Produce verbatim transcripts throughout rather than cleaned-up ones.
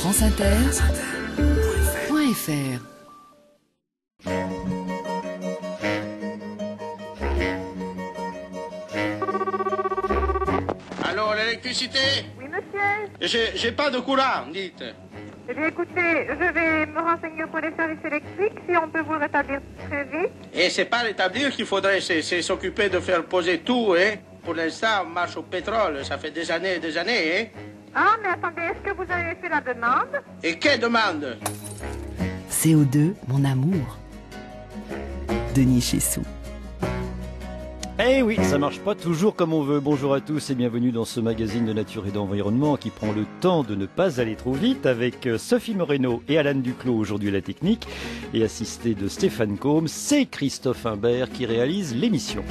franceinter.fr. Allô, l'électricité? Oui, monsieur. J'ai, j'ai pas de courant, dites. Eh bien, écoutez, je vais me renseigner pour les services électriques, si on peut vous rétablir très vite. Et c'est pas l'établir qu'il faudrait, c'est, c'est s'occuper de faire poser tout, hein. Pour l'instant, on marche au pétrole, ça fait des années et des années, hein. Ah, mais attendez, est-ce que vous avez fait la demande? Et quelle demande? C O deux, mon amour. Denis Chessou. Eh oui, ça marche pas toujours comme on veut. Bonjour à tous et bienvenue dans ce magazine de nature et d'environnement qui prend le temps de ne pas aller trop vite avec Sophie Moreno et Alan Duclos aujourd'hui à la technique et assisté de Stéphane Combe. C'est Christophe Imbert qui réalise l'émission.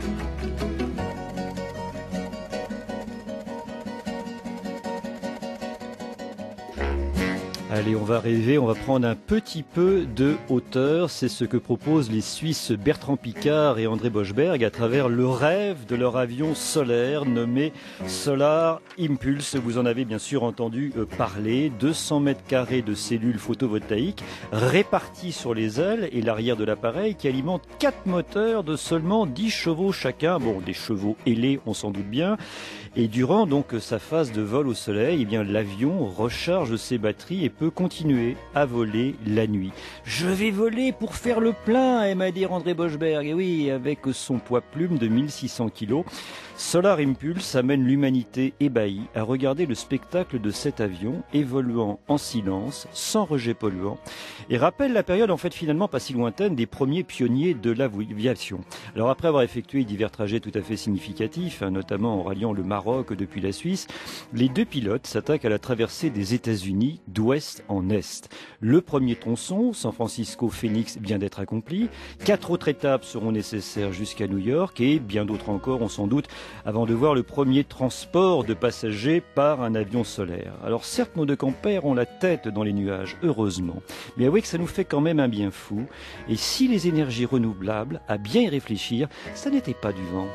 Allez, on va rêver, on va prendre un petit peu de hauteur. C'est ce que proposent les Suisses Bertrand Piccard et André Boschberg à travers le rêve de leur avion solaire nommé Solar Impulse. Vous en avez bien sûr entendu parler. deux cents mètres carrés de cellules photovoltaïques réparties sur les ailes et l'arrière de l'appareil qui alimentent quatre moteurs de seulement dix chevaux chacun. Bon, des chevaux ailés, on s'en doute bien. Et durant donc sa phase de vol au soleil, eh bien l'avion recharge ses batteries et peut continuer à voler la nuit. Je vais voler pour faire le plein, m'a dit André Boschberg. Et oui, avec son poids plume de mille six cents kilos, Solar Impulse amène l'humanité ébahie à regarder le spectacle de cet avion évoluant en silence, sans rejet polluant, et rappelle la période en fait finalement pas si lointaine des premiers pionniers de l'aviation. Alors après avoir effectué divers trajets tout à fait significatifs, hein, notamment en ralliant le Maroc depuis la Suisse, les deux pilotes s'attaquent à la traversée des États-Unis d'ouest en est. Le premier tronçon, San Francisco-Phoenix, vient d'être accompli. Quatre autres étapes seront nécessaires jusqu'à New York et bien d'autres encore, on s'en doute, avant de voir le premier transport de passagers par un avion solaire. Alors certes, nos deux compères ont la tête dans les nuages, heureusement. Mais avouez que ça nous fait quand même un bien fou. Et si les énergies renouvelables, à bien y réfléchir, ça n'était pas du vent.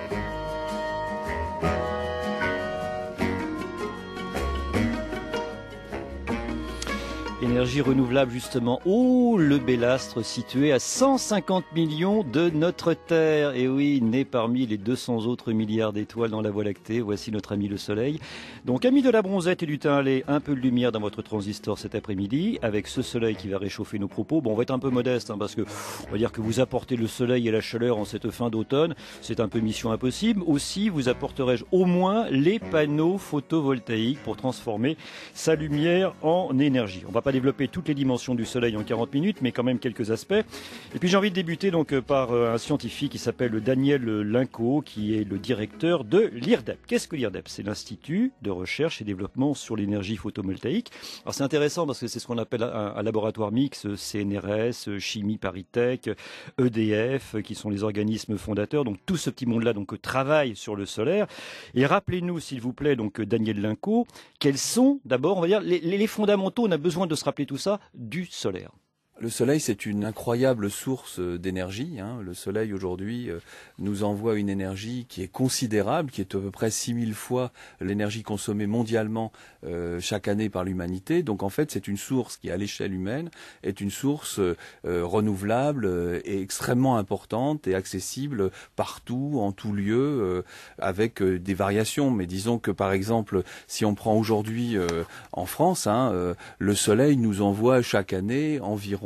Énergie renouvelable justement. Oh, le bel astre situé à cent cinquante millions de notre Terre. Et oui, né parmi les deux cents autres milliards d'étoiles dans la Voie lactée. Voici notre ami le Soleil. Donc, ami de la bronzette et du teint allé, un peu de lumière dans votre transistor cet après-midi, avec ce soleil qui va réchauffer nos propos. Bon, on va être un peu modeste, hein, parce que on va dire que vous apportez le soleil et la chaleur en cette fin d'automne. C'est un peu mission impossible. Aussi, vous apporterai-je au moins les panneaux photovoltaïques pour transformer sa lumière en énergie. On va pas développer toutes les dimensions du soleil en quarante minutes, mais quand même quelques aspects. Et puis j'ai envie de débuter donc par un scientifique qui s'appelle Daniel Linco, qui est le directeur de l'I R D E P. Qu'est-ce que l'I R D E P? C'est l'Institut de recherche et développement sur l'énergie photovoltaïque. Alors c'est intéressant parce que c'est ce qu'on appelle un, un laboratoire mix, C N R S, Chimie ParisTech, E D F, qui sont les organismes fondateurs. Donc tout ce petit monde-là donc travaille sur le solaire. Et rappelez-nous, s'il vous plaît, donc Daniel Linco, quels sont d'abord, on va dire, les, les fondamentaux. On a besoin de se rappeler tout ça du solaire. Le soleil, c'est une incroyable source d'énergie. Hein. Le soleil, aujourd'hui, euh, nous envoie une énergie qui est considérable, qui est à peu près six mille fois l'énergie consommée mondialement euh, chaque année par l'humanité. Donc, en fait, c'est une source qui, à l'échelle humaine, est une source euh, renouvelable euh, et extrêmement importante et accessible partout, en tout lieu, euh, avec euh, des variations. Mais disons que, par exemple, si on prend aujourd'hui euh, en France, hein, euh, le soleil nous envoie chaque année environ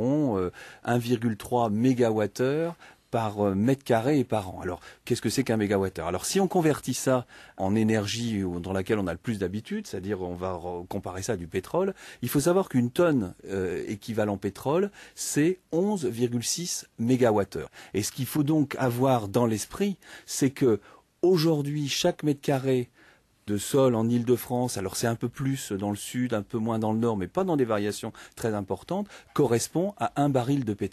un virgule trois mégawattheure par mètre carré et par an. Alors, qu'est-ce que c'est qu'un mégawattheure? Alors, si on convertit ça en énergie dans laquelle on a le plus d'habitude, c'est-à-dire on va comparer ça à du pétrole, il faut savoir qu'une tonne euh, équivalent pétrole, c'est onze virgule six mégawattheures. Et ce qu'il faut donc avoir dans l'esprit, c'est que aujourd'hui, chaque mètre carré de sol en Île-de-France, alors c'est un peu plus dans le sud, un peu moins dans le nord, mais pas dans des variations très importantes, correspond à un baril de pétrole.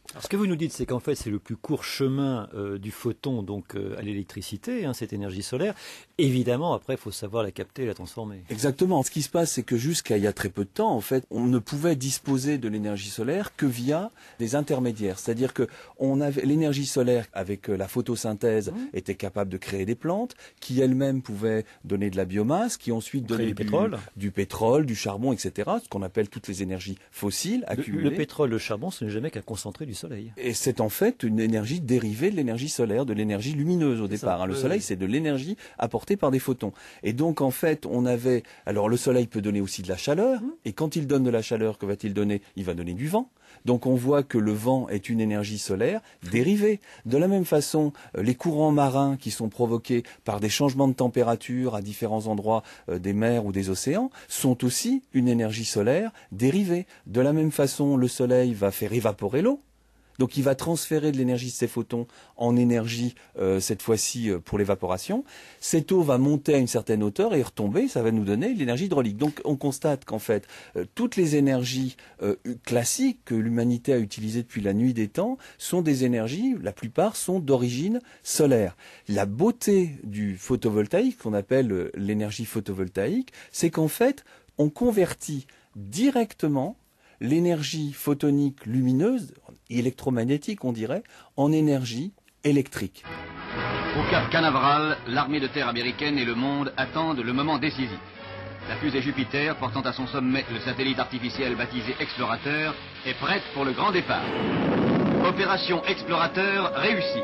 Alors, ce que vous nous dites, c'est qu'en fait, c'est le plus court chemin euh, du photon donc euh, à l'électricité, hein, cette énergie solaire. Évidemment, après, il faut savoir la capter et la transformer. Exactement. Ce qui se passe, c'est que jusqu'à il y a très peu de temps, en fait, on ne pouvait disposer de l'énergie solaire que via des intermédiaires. C'est-à-dire que on avait l'énergie solaire avec la photosynthèse mmh. était capable de créer des plantes qui elles-mêmes pouvaient donner de la biomasse, qui ensuite donnaient du, du pétrole, du pétrole, du charbon, et cetera. Ce qu'on appelle toutes les énergies fossiles accumulées. Le, le pétrole, le charbon, ce n'est jamais qu'un concentré du soleil. Et c'est en fait une énergie dérivée de l'énergie solaire, de l'énergie lumineuse au départ. Ça, hein. Le soleil, c'est de l'énergie apportée par des photons. Et donc, en fait, on avait... Alors, le soleil peut donner aussi de la chaleur. Mmh. Et quand il donne de la chaleur, que va-t-il donner? Il va donner du vent. Donc, on voit que le vent est une énergie solaire dérivée. De la même façon, les courants marins qui sont provoqués par des changements de température à différents endroits euh, des mers ou des océans sont aussi une énergie solaire dérivée. De la même façon, le soleil va faire évaporer l'eau. Donc il va transférer de l'énergie de ces photons en énergie, euh, cette fois-ci euh, pour l'évaporation. Cette eau va monter à une certaine hauteur et retomber, ça va nous donner l'énergie hydraulique. Donc on constate qu'en fait, euh, toutes les énergies euh, classiques que l'humanité a utilisées depuis la nuit des temps sont des énergies, la plupart sont d'origine solaire. La beauté du photovoltaïque, qu'on appelle euh, l'énergie photovoltaïque, c'est qu'en fait, on convertit directement l'énergie photonique lumineuse, électromagnétique on dirait, en énergie électrique. Au Cap Canaveral, l'armée de terre américaine et le monde attendent le moment décisif. La fusée Jupiter, portant à son sommet le satellite artificiel baptisé Explorateur, est prête pour le grand départ. Opération Explorateur réussie.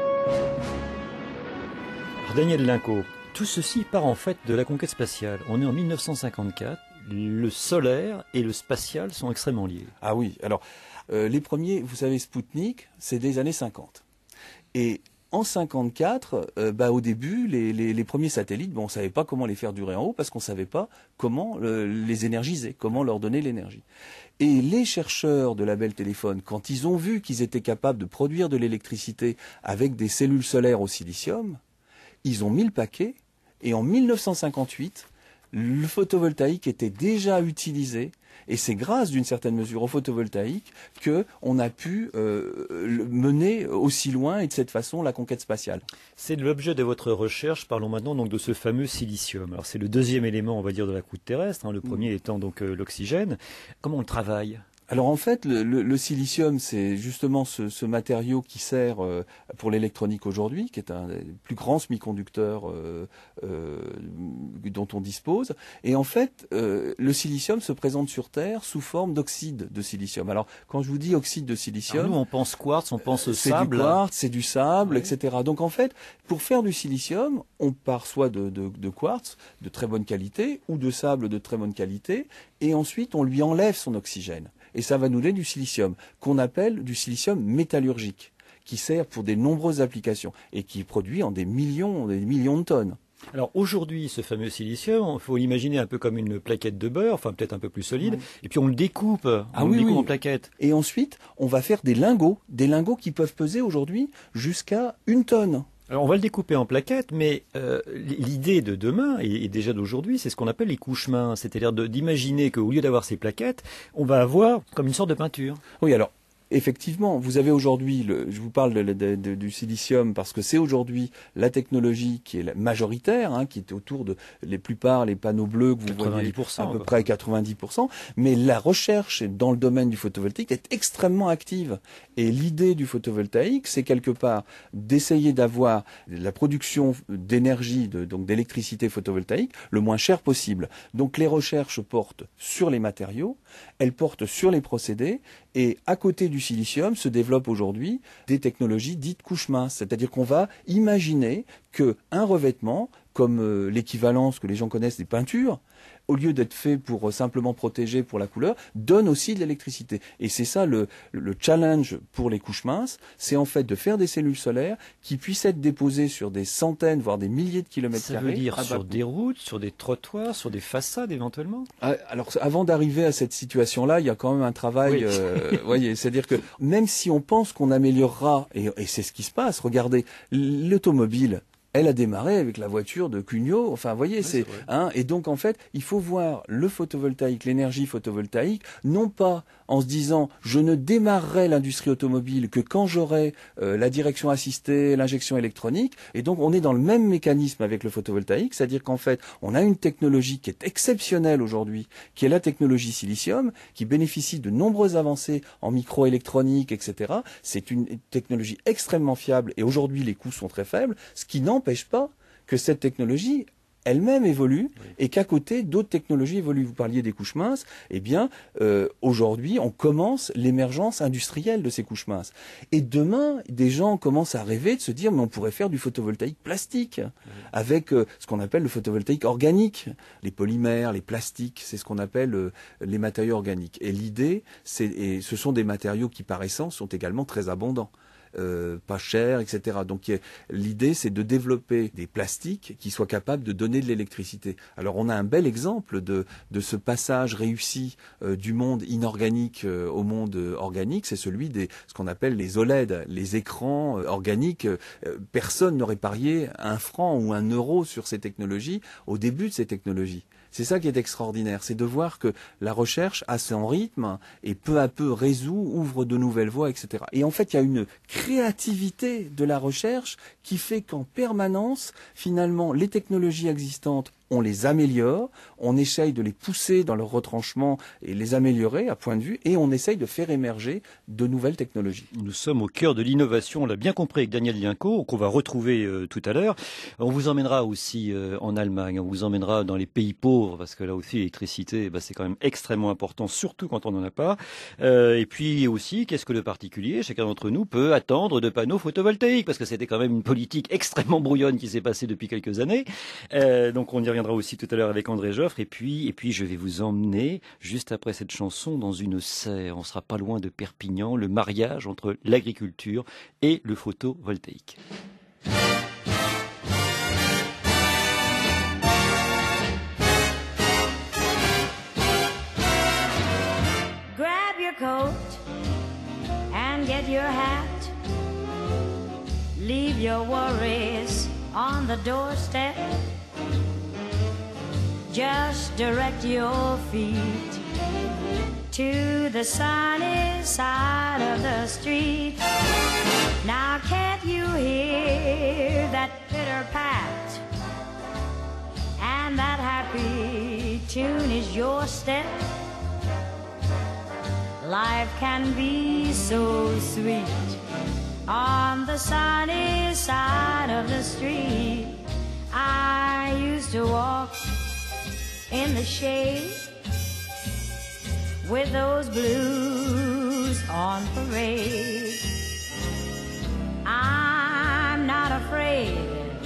Alors Daniel Linco, tout ceci part en fait de la conquête spatiale. On est en mille neuf cent cinquante-quatre. Le solaire et le spatial sont extrêmement liés. Ah oui, alors euh, les premiers, vous savez, Spoutnik, c'est des années cinquante. Et en cinquante-quatre, euh, bah, au début, les, les, les premiers satellites, bon, on ne savait pas comment les faire durer en haut parce qu'on ne savait pas comment euh, les énergiser, comment leur donner l'énergie. Et les chercheurs de la Bell Telephone, quand ils ont vu qu'ils étaient capables de produire de l'électricité avec des cellules solaires au silicium, ils ont mis le paquet et en mille neuf cent cinquante-huit, le photovoltaïque était déjà utilisé et c'est grâce d'une certaine mesure au photovoltaïque qu'on a pu euh, mener aussi loin et de cette façon la conquête spatiale. C'est l'objet de votre recherche. Parlons maintenant donc de ce fameux silicium. Alors c'est le deuxième élément, on va dire, de la croûte terrestre, hein, le premier mmh. étant donc euh, l'oxygène. Comment on le travaille ? Alors en fait, le, le, le silicium, c'est justement ce, ce matériau qui sert euh, pour l'électronique aujourd'hui, qui est un des plus grands semi-conducteurs euh, euh, dont on dispose. Et en fait, euh, le silicium se présente sur Terre sous forme d'oxyde de silicium. Alors quand je vous dis oxyde de silicium, alors nous on pense quartz, on pense c'est sable. C'est du quartz, c'est du sable, oui. et cetera. Donc en fait, pour faire du silicium, on part soit de, de, de quartz de très bonne qualité ou de sable de très bonne qualité, et ensuite on lui enlève son oxygène. Et ça va nous donner du silicium, qu'on appelle du silicium métallurgique, qui sert pour des nombreuses applications et qui est produit en des millions, des millions de tonnes. Alors aujourd'hui, ce fameux silicium, il faut l'imaginer un peu comme une plaquette de beurre, enfin peut-être un peu plus solide, mmh. et puis on le découpe, on ah, le oui, découpe oui. en plaquettes. Et ensuite, on va faire des lingots, des lingots qui peuvent peser aujourd'hui jusqu'à une tonne. Alors on va le découper en plaquettes, mais euh, l'idée de demain, et, et déjà d'aujourd'hui, c'est ce qu'on appelle les couches minces, c'est-à-dire de, d'imaginer qu'au lieu d'avoir ces plaquettes, on va avoir comme une sorte de peinture. Oui, alors effectivement, vous avez aujourd'hui, le, je vous parle de, de, de, du silicium parce que c'est aujourd'hui la technologie qui est majoritaire, hein, qui est autour de les plupart, les panneaux bleus que vous voyez à peu près quatre-vingt-dix pour cent, mais la recherche dans le domaine du photovoltaïque est extrêmement active. Et l'idée du photovoltaïque, c'est quelque part d'essayer d'avoir la production d'énergie, de, donc d'électricité photovoltaïque, le moins cher possible. Donc les recherches portent sur les matériaux, elles portent sur les procédés, et à côté du silicium se développent aujourd'hui des technologies dites couches minces, c'est-à-dire qu'on va imaginer qu'un revêtement, comme euh, l'équivalence que les gens connaissent des peintures, au lieu d'être fait pour euh, simplement protéger pour la couleur, donne aussi de l'électricité. Et c'est ça le, le challenge pour les couches minces, c'est en fait de faire des cellules solaires qui puissent être déposées sur des centaines, voire des milliers de kilomètres carrés. Ça veut dire sur des routes, sur des trottoirs, sur des façades éventuellement ? ah, Alors avant d'arriver à cette situation-là, il y a quand même un travail, oui. euh, voyez, c'est-à-dire que même si on pense qu'on améliorera, et, et c'est ce qui se passe, regardez, l'automobile, elle a démarré avec la voiture de Cugnot. Enfin, vous voyez, oui, c'est, hein, et donc en fait, il faut voir le photovoltaïque, l'énergie photovoltaïque, non pas en se disant je ne démarrerai l'industrie automobile que quand j'aurai euh, la direction assistée, l'injection électronique. Et donc on est dans le même mécanisme avec le photovoltaïque, c'est-à-dire qu'en fait, on a une technologie qui est exceptionnelle aujourd'hui, qui est la technologie silicium, qui bénéficie de nombreuses avancées en microélectronique, et cetera. C'est une technologie extrêmement fiable et aujourd'hui les coûts sont très faibles, ce qui n'empêche pas que cette technologie elle-même évolue oui. et qu'à côté d'autres technologies évoluent. Vous parliez des couches minces, eh bien euh, aujourd'hui on commence l'émergence industrielle de ces couches minces. Et demain, des gens commencent à rêver de se dire mais on pourrait faire du photovoltaïque plastique oui. avec euh, ce qu'on appelle le photovoltaïque organique, les polymères, les plastiques, c'est ce qu'on appelle euh, les matériaux organiques. Et l'idée, c'est et ce sont des matériaux qui par essence sont également très abondants. Euh, pas cher, et cetera. Donc l'idée, c'est de développer des plastiques qui soient capables de donner de l'électricité. Alors on a un bel exemple de, de ce passage réussi euh, du monde inorganique euh, au monde euh, organique, c'est celui des ce qu'on appelle les O L E D, les écrans euh, organiques. Euh, personne n'aurait parié un franc ou un euro sur ces technologies au début de ces technologies. C'est ça qui est extraordinaire, c'est de voir que la recherche a son rythme et peu à peu résout, ouvre de nouvelles voies, et cetera. Et en fait, il y a une créativité de la recherche qui fait qu'en permanence, finalement, les technologies existantes, on les améliore, on essaye de les pousser dans leur retranchement et les améliorer à point de vue, et on essaye de faire émerger de nouvelles technologies. Nous sommes au cœur de l'innovation, on l'a bien compris avec Daniel Lienko, qu'on va retrouver euh, tout à l'heure. On vous emmènera aussi euh, en Allemagne, on vous emmènera dans les pays pauvres, parce que là aussi l'électricité, bah, c'est quand même extrêmement important, surtout quand on n'en a pas. Euh, et puis aussi, qu'est-ce que le particulier, chacun d'entre nous, peut attendre de panneaux photovoltaïques, parce que c'était quand même une politique extrêmement brouillonne qui s'est passée depuis quelques années. Euh, donc on y reviendra aussi tout à l'heure avec André Joffre, et puis, et puis je vais vous emmener, juste après cette chanson, dans une serre. On sera pas loin de Perpignan, le mariage entre l'agriculture et le photovoltaïque. Grab your coat and get your hat. Leave your worries on the doorstep. Just direct your feet to the sunny side of the street. Now can't you hear that pitter-pat? And that happy tune is your step. Life can be so sweet on the sunny side of the street. I used to walk in the shade with those blues on parade. I'm not afraid.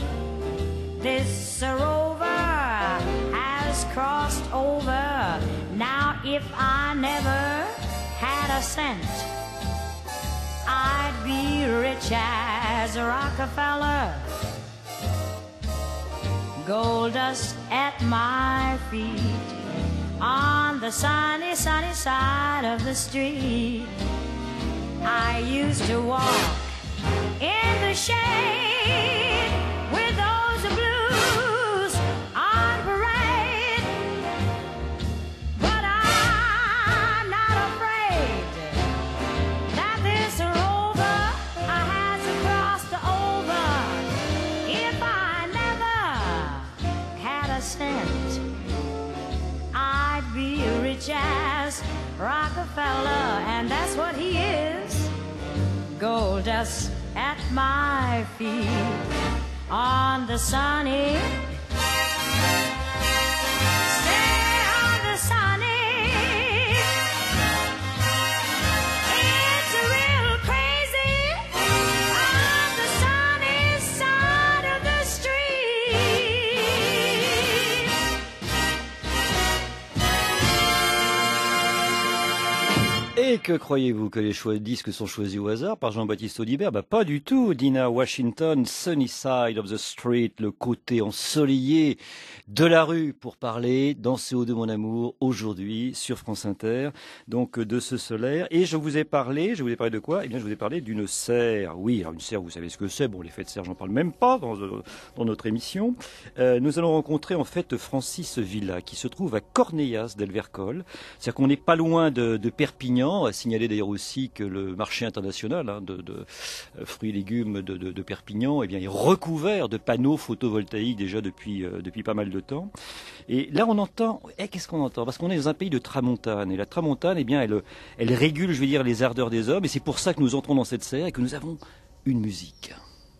This rover has crossed over. Now if I never had a cent, I'd be rich as Rockefeller. Gold dust at my feet on the sunny, sunny side of the street. I used to walk in the shade with those blues on parade, but I'm not afraid that this rover I has crossed over. If I never had a cent, I'd be rich as Rockefeller, and that's what he is. Gold dust at my feet on the sunny, stay on the sunny. It's real crazy on the sunny side of the street. Et Et que croyez-vous, que les choix de disques sont choisis au hasard par Jean-Baptiste Audibert? Bah pas du tout. Dinah Washington, Sunny Side of the Street, le côté ensoleillé de la rue, pour parler dans C O deux mon amour aujourd'hui sur France Inter. Donc de ce solaire. Et je vous ai parlé, je vous ai parlé de quoi? Eh bien je vous ai parlé d'une serre. Oui, alors une serre, vous savez ce que c'est. Bon, l'effet de serre, j'en parle même pas dans, dans notre émission. Euh, nous allons rencontrer en fait Francis Villa, qui se trouve à Cornellas del Vercol. C'est-à-dire qu'on n'est pas loin de, de Perpignan. À signaler d'ailleurs aussi que le marché international hein, de, de fruits et légumes de, de, de Perpignan eh bien, est recouvert de panneaux photovoltaïques déjà depuis, euh, depuis pas mal de temps. Et là on entend, eh, qu'est-ce qu'on entend? Parce qu'on est dans un pays de tramontane. Et la tramontane, eh bien, elle, elle régule, je vais dire, les ardeurs des hommes. Et c'est pour ça que nous entrons dans cette serre et que nous avons une musique.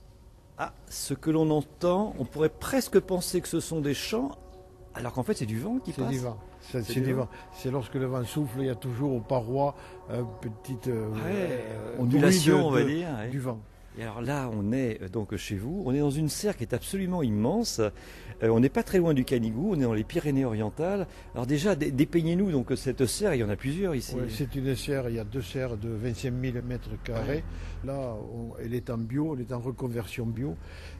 Ah, ce que l'on entend, on pourrait presque penser que ce sont des chants, alors qu'en fait c'est du vent qui passe. C'est du vent. C'est, c'est, du vent. C'est lorsque le vent souffle, il y a toujours aux parois une petite euh, ouais, euh, ondulation, de, on va de, dire, ouais. du vent. Et alors là, on est donc chez vous, on est dans une serre qui est absolument immense. Euh, on n'est pas très loin du Canigou, on est dans les Pyrénées-Orientales. Alors déjà, dé- dépeignez-nous donc cette serre, il y en a plusieurs ici. Ouais, c'est une serre, il y a deux serres de vingt-cinq mille mètres carrés. Ouais. Là, on, elle est en bio, elle est en reconversion bio.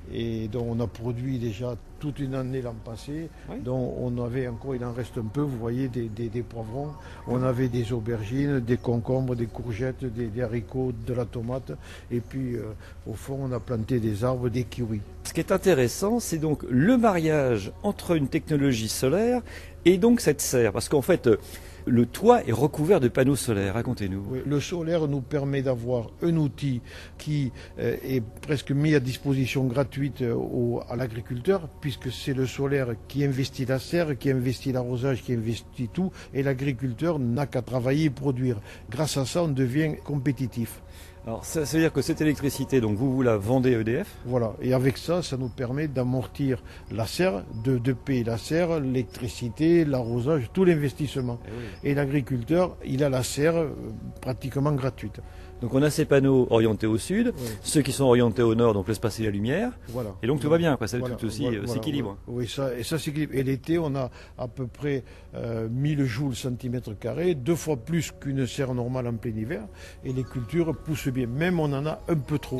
Et donc on a produit déjà toute une année l'an passé. Ouais. Donc on avait encore, il en reste un peu, vous voyez, des, des, des poivrons. On avait des aubergines, des concombres, des courgettes, des, des haricots, de la tomate. Et puis euh, au fond, on a planté des arbres, des kiwis. Ce qui est intéressant, c'est donc le mariage entre une technologie solaire et donc cette serre. Parce qu'en fait, le toit est recouvert de panneaux solaires. Racontez-nous. Oui, le solaire nous permet d'avoir un outil qui euh, est presque mis à disposition gratuite euh, au, à l'agriculteur, puisque c'est le solaire qui investit la serre, qui investit l'arrosage, qui investit tout, et l'agriculteur n'a qu'à travailler et produire. Grâce à ça, on devient compétitif. Alors ça, ça veut dire que cette électricité, donc vous, vous la vendez E D F? Voilà, et avec ça, ça nous permet d'amortir la serre, de, de payer la serre, l'électricité, l'arrosage, tout l'investissement. Et, oui. Et l'agriculteur, il a la serre euh, pratiquement gratuite. Donc on a ces panneaux orientés au sud, oui. Ceux qui sont orientés au nord, donc laissent passer la lumière. Voilà. Et donc tout voilà. va bien, quoi. Ça voilà. tout aussi voilà. s'équilibre. Voilà. Oui, ça, et ça s'équilibre. Et l'été, on a à peu près euh, mille joules centimètre carré, deux fois plus qu'une serre normale en plein hiver. Et les cultures poussent bien. Même on en a un peu trop.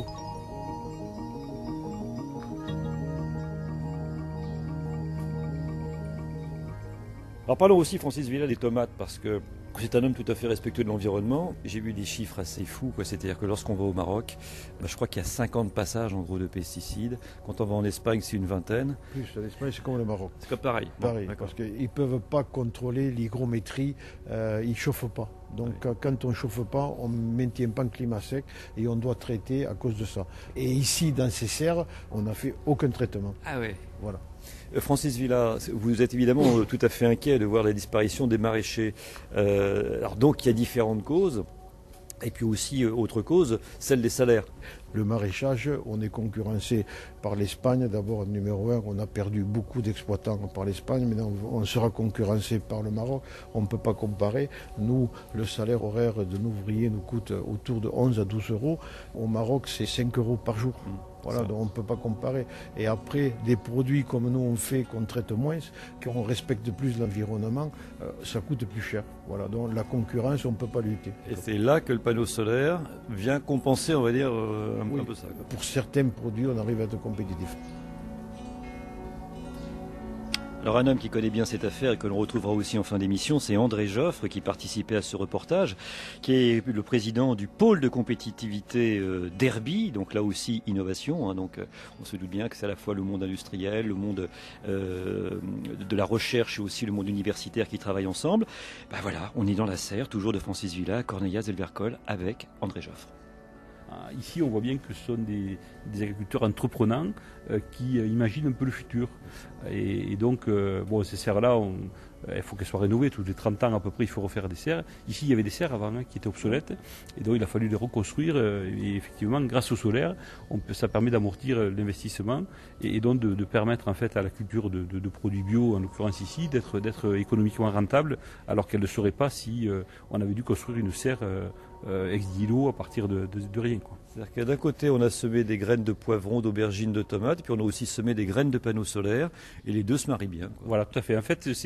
Alors parlons aussi, Francis Villa, des tomates, parce que c'est un homme tout à fait respectueux de l'environnement. J'ai vu des chiffres assez fous, quoi. C'est-à-dire que lorsqu'on va au Maroc, bah, je crois qu'il y a cinquante passages en gros de pesticides. Quand on va en Espagne, c'est une vingtaine. Plus, l'Espagne, c'est comme le Maroc. C'est comme pareil. Pareil, bon, parce qu'ils ne peuvent pas contrôler l'hygrométrie, euh, ils ne chauffent pas. Donc oui. Quand on ne chauffe pas, on ne maintient pas un climat sec et on doit traiter à cause de ça. Et ici, dans ces serres, on n'a fait aucun traitement. Ah oui. Voilà. Francis Villa, vous êtes évidemment tout à fait inquiet de voir la disparition des maraîchers. Euh, alors donc il y a différentes causes, et puis aussi euh, autre cause, celle des salaires. Le maraîchage, on est concurrencé par l'Espagne. D'abord, numéro un, on a perdu beaucoup d'exploitants par l'Espagne. Maintenant, on sera concurrencé par le Maroc. On ne peut pas comparer. Nous, le salaire horaire d'un ouvrier nous coûte autour de onze à douze euros. Au Maroc, c'est cinq euros par jour. Mmh. Voilà, donc on ne peut pas comparer. Et après, des produits comme nous on fait, qu'on traite moins, qu'on respecte plus l'environnement, euh, ça coûte plus cher. Voilà, donc la concurrence, on ne peut pas lutter. Et c'est là que le panneau solaire vient compenser, on va dire, euh, un, oui, un peu ça. Quoi. Pour certains produits, on arrive à être compétitif. Alors un homme qui connaît bien cette affaire et que l'on retrouvera aussi en fin d'émission, c'est André Joffre qui participait à ce reportage, qui est le président du pôle de compétitivité euh, d'Herbie, donc là aussi innovation, hein, donc euh, on se doute bien que c'est à la fois le monde industriel, le monde euh, de la recherche et aussi le monde universitaire qui travaillent ensemble. Ben voilà, on est dans la serre, toujours de Francis Villa, Cornellas del Vercol, avec André Joffre. Ici, on voit bien que ce sont des, des agriculteurs entreprenants euh, qui euh, imaginent un peu le futur. Et, et donc, euh, bon, ces serres-là, il faut qu'elles soient rénovées. Tous les trente ans à peu près, il faut refaire des serres. Ici, il y avait des serres avant hein, qui étaient obsolètes. Et donc, il a fallu les reconstruire. Euh, et effectivement, grâce au solaire, on peut, ça permet d'amortir l'investissement et, et donc de, de permettre en fait à la culture de, de, de produits bio, en l'occurrence ici, d'être, d'être économiquement rentable, alors qu'elle ne serait pas si euh, on avait dû construire une serre euh, euh, ex nihilo à partir de, de, de rien, quoi. C'est-à-dire que d'un côté, on a semé des graines de poivrons, d'aubergines, de tomates, puis on a aussi semé des graines de panneaux solaires, et les deux se marient bien, quoi. Voilà, tout à fait. En fait, c'est,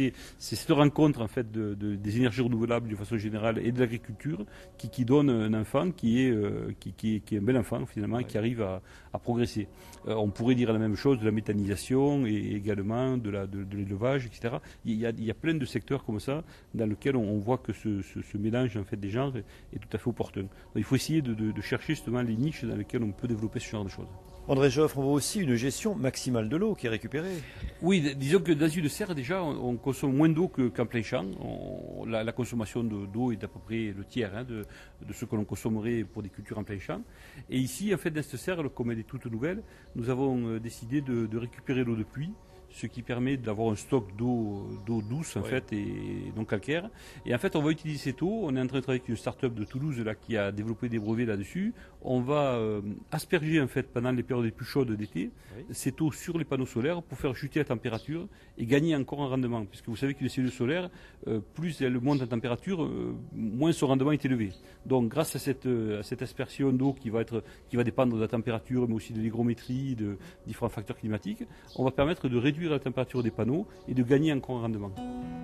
c'est cette rencontre en fait de, de, des énergies renouvelables de façon générale et de l'agriculture qui, qui donne un enfant qui est, euh, qui, qui, est, qui est un bel enfant finalement, ouais. qui arrive à, à progresser. Euh, on pourrait dire la même chose de la méthanisation et également de, la, de, de l'élevage, et cetera. Il y, a, il y a plein de secteurs comme ça dans lesquels on, on voit que ce, ce, ce mélange en fait des genres est, est tout à fait opportun. Donc, il faut essayer de, de, de chercher justement les niches dans lesquelles on peut développer ce genre de choses. André Joffre, on voit aussi une gestion maximale de l'eau qui est récupérée. Oui, disons que dans une serre, déjà, on, on consomme moins d'eau que, qu'en plein champ. On, la, la consommation de, d'eau est d'à peu près le tiers hein, de, de ce que l'on consommerait pour des cultures en plein champ. Et ici, en fait, dans cette serre, comme elle est toute nouvelle, nous avons euh, décidé de, de récupérer l'eau de pluie, ce qui permet d'avoir un stock d'eau, d'eau douce en oui. fait et non calcaire. Et en fait, on va utiliser cette eau. On est en train de travailler avec une start-up de Toulouse là qui a développé des brevets là-dessus. On va euh, asperger en fait pendant les périodes les plus chaudes d'été oui. cette eau sur les panneaux solaires pour faire chuter la température et gagner encore en rendement. Puisque vous savez qu'une cellule solaire, euh, plus elle monte en température, euh, moins son rendement est élevé. Donc, grâce à cette, euh, à cette aspersion d'eau qui va être, qui va dépendre de la température, mais aussi de l'hygrométrie, de différents facteurs climatiques, on va permettre de réduire la température des panneaux et de gagner encore en rendement.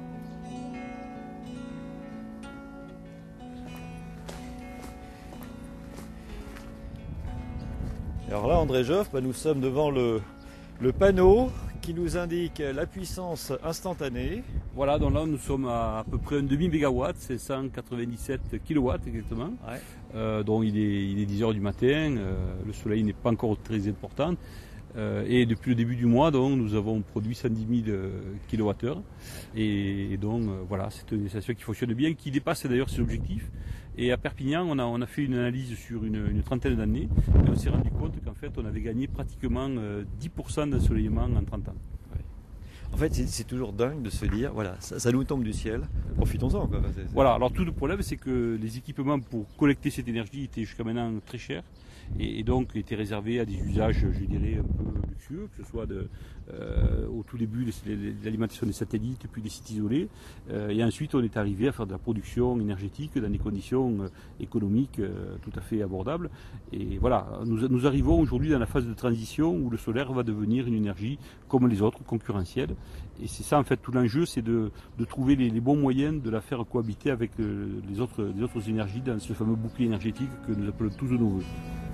Alors là, André Joffre, bah, nous sommes devant le, le panneau qui nous indique la puissance instantanée. Voilà, donc là nous sommes à à peu près un demi-mégawatt, c'est cent quatre-vingt-dix-sept kilowatts exactement. Ouais. Euh, donc il est, il est dix heures du matin, euh, le soleil n'est pas encore très important. Euh, et depuis le début du mois, donc, nous avons produit cent dix mille euh, kilowattheures. Et, et donc, euh, voilà, c'est une station qui fonctionne bien, qui dépasse d'ailleurs ses objectifs. Et à Perpignan, on a, on a fait une analyse sur une, une trentaine d'années. Et on s'est rendu compte qu'en fait, on avait gagné pratiquement euh, dix pour cent d'ensoleillement en trente ans. Ouais. En fait, c'est, c'est toujours dingue de se dire, voilà, ça, ça nous tombe du ciel, profitons-en. Quoi. C'est, c'est... Voilà, alors tout le problème, c'est que les équipements pour collecter cette énergie étaient jusqu'à maintenant très chers. Et, et donc étaient réservés à des usages, je dirais, un peu luxueux, que ce soit de, euh, au tout début l'alimentation des satellites, puis des sites isolés. Euh, et ensuite, on est arrivé à faire de la production énergétique dans des conditions euh, économiques euh, tout à fait abordables. Et voilà, nous, nous arrivons aujourd'hui dans la phase de transition où le solaire va devenir une énergie comme les autres, concurrentielle. Et c'est ça, en fait, tout l'enjeu, c'est de, de trouver les, les bons moyens de la faire cohabiter avec euh, les, autres, les autres énergies dans ce fameux bouclier énergétique que nous appelons tous de nos voeux.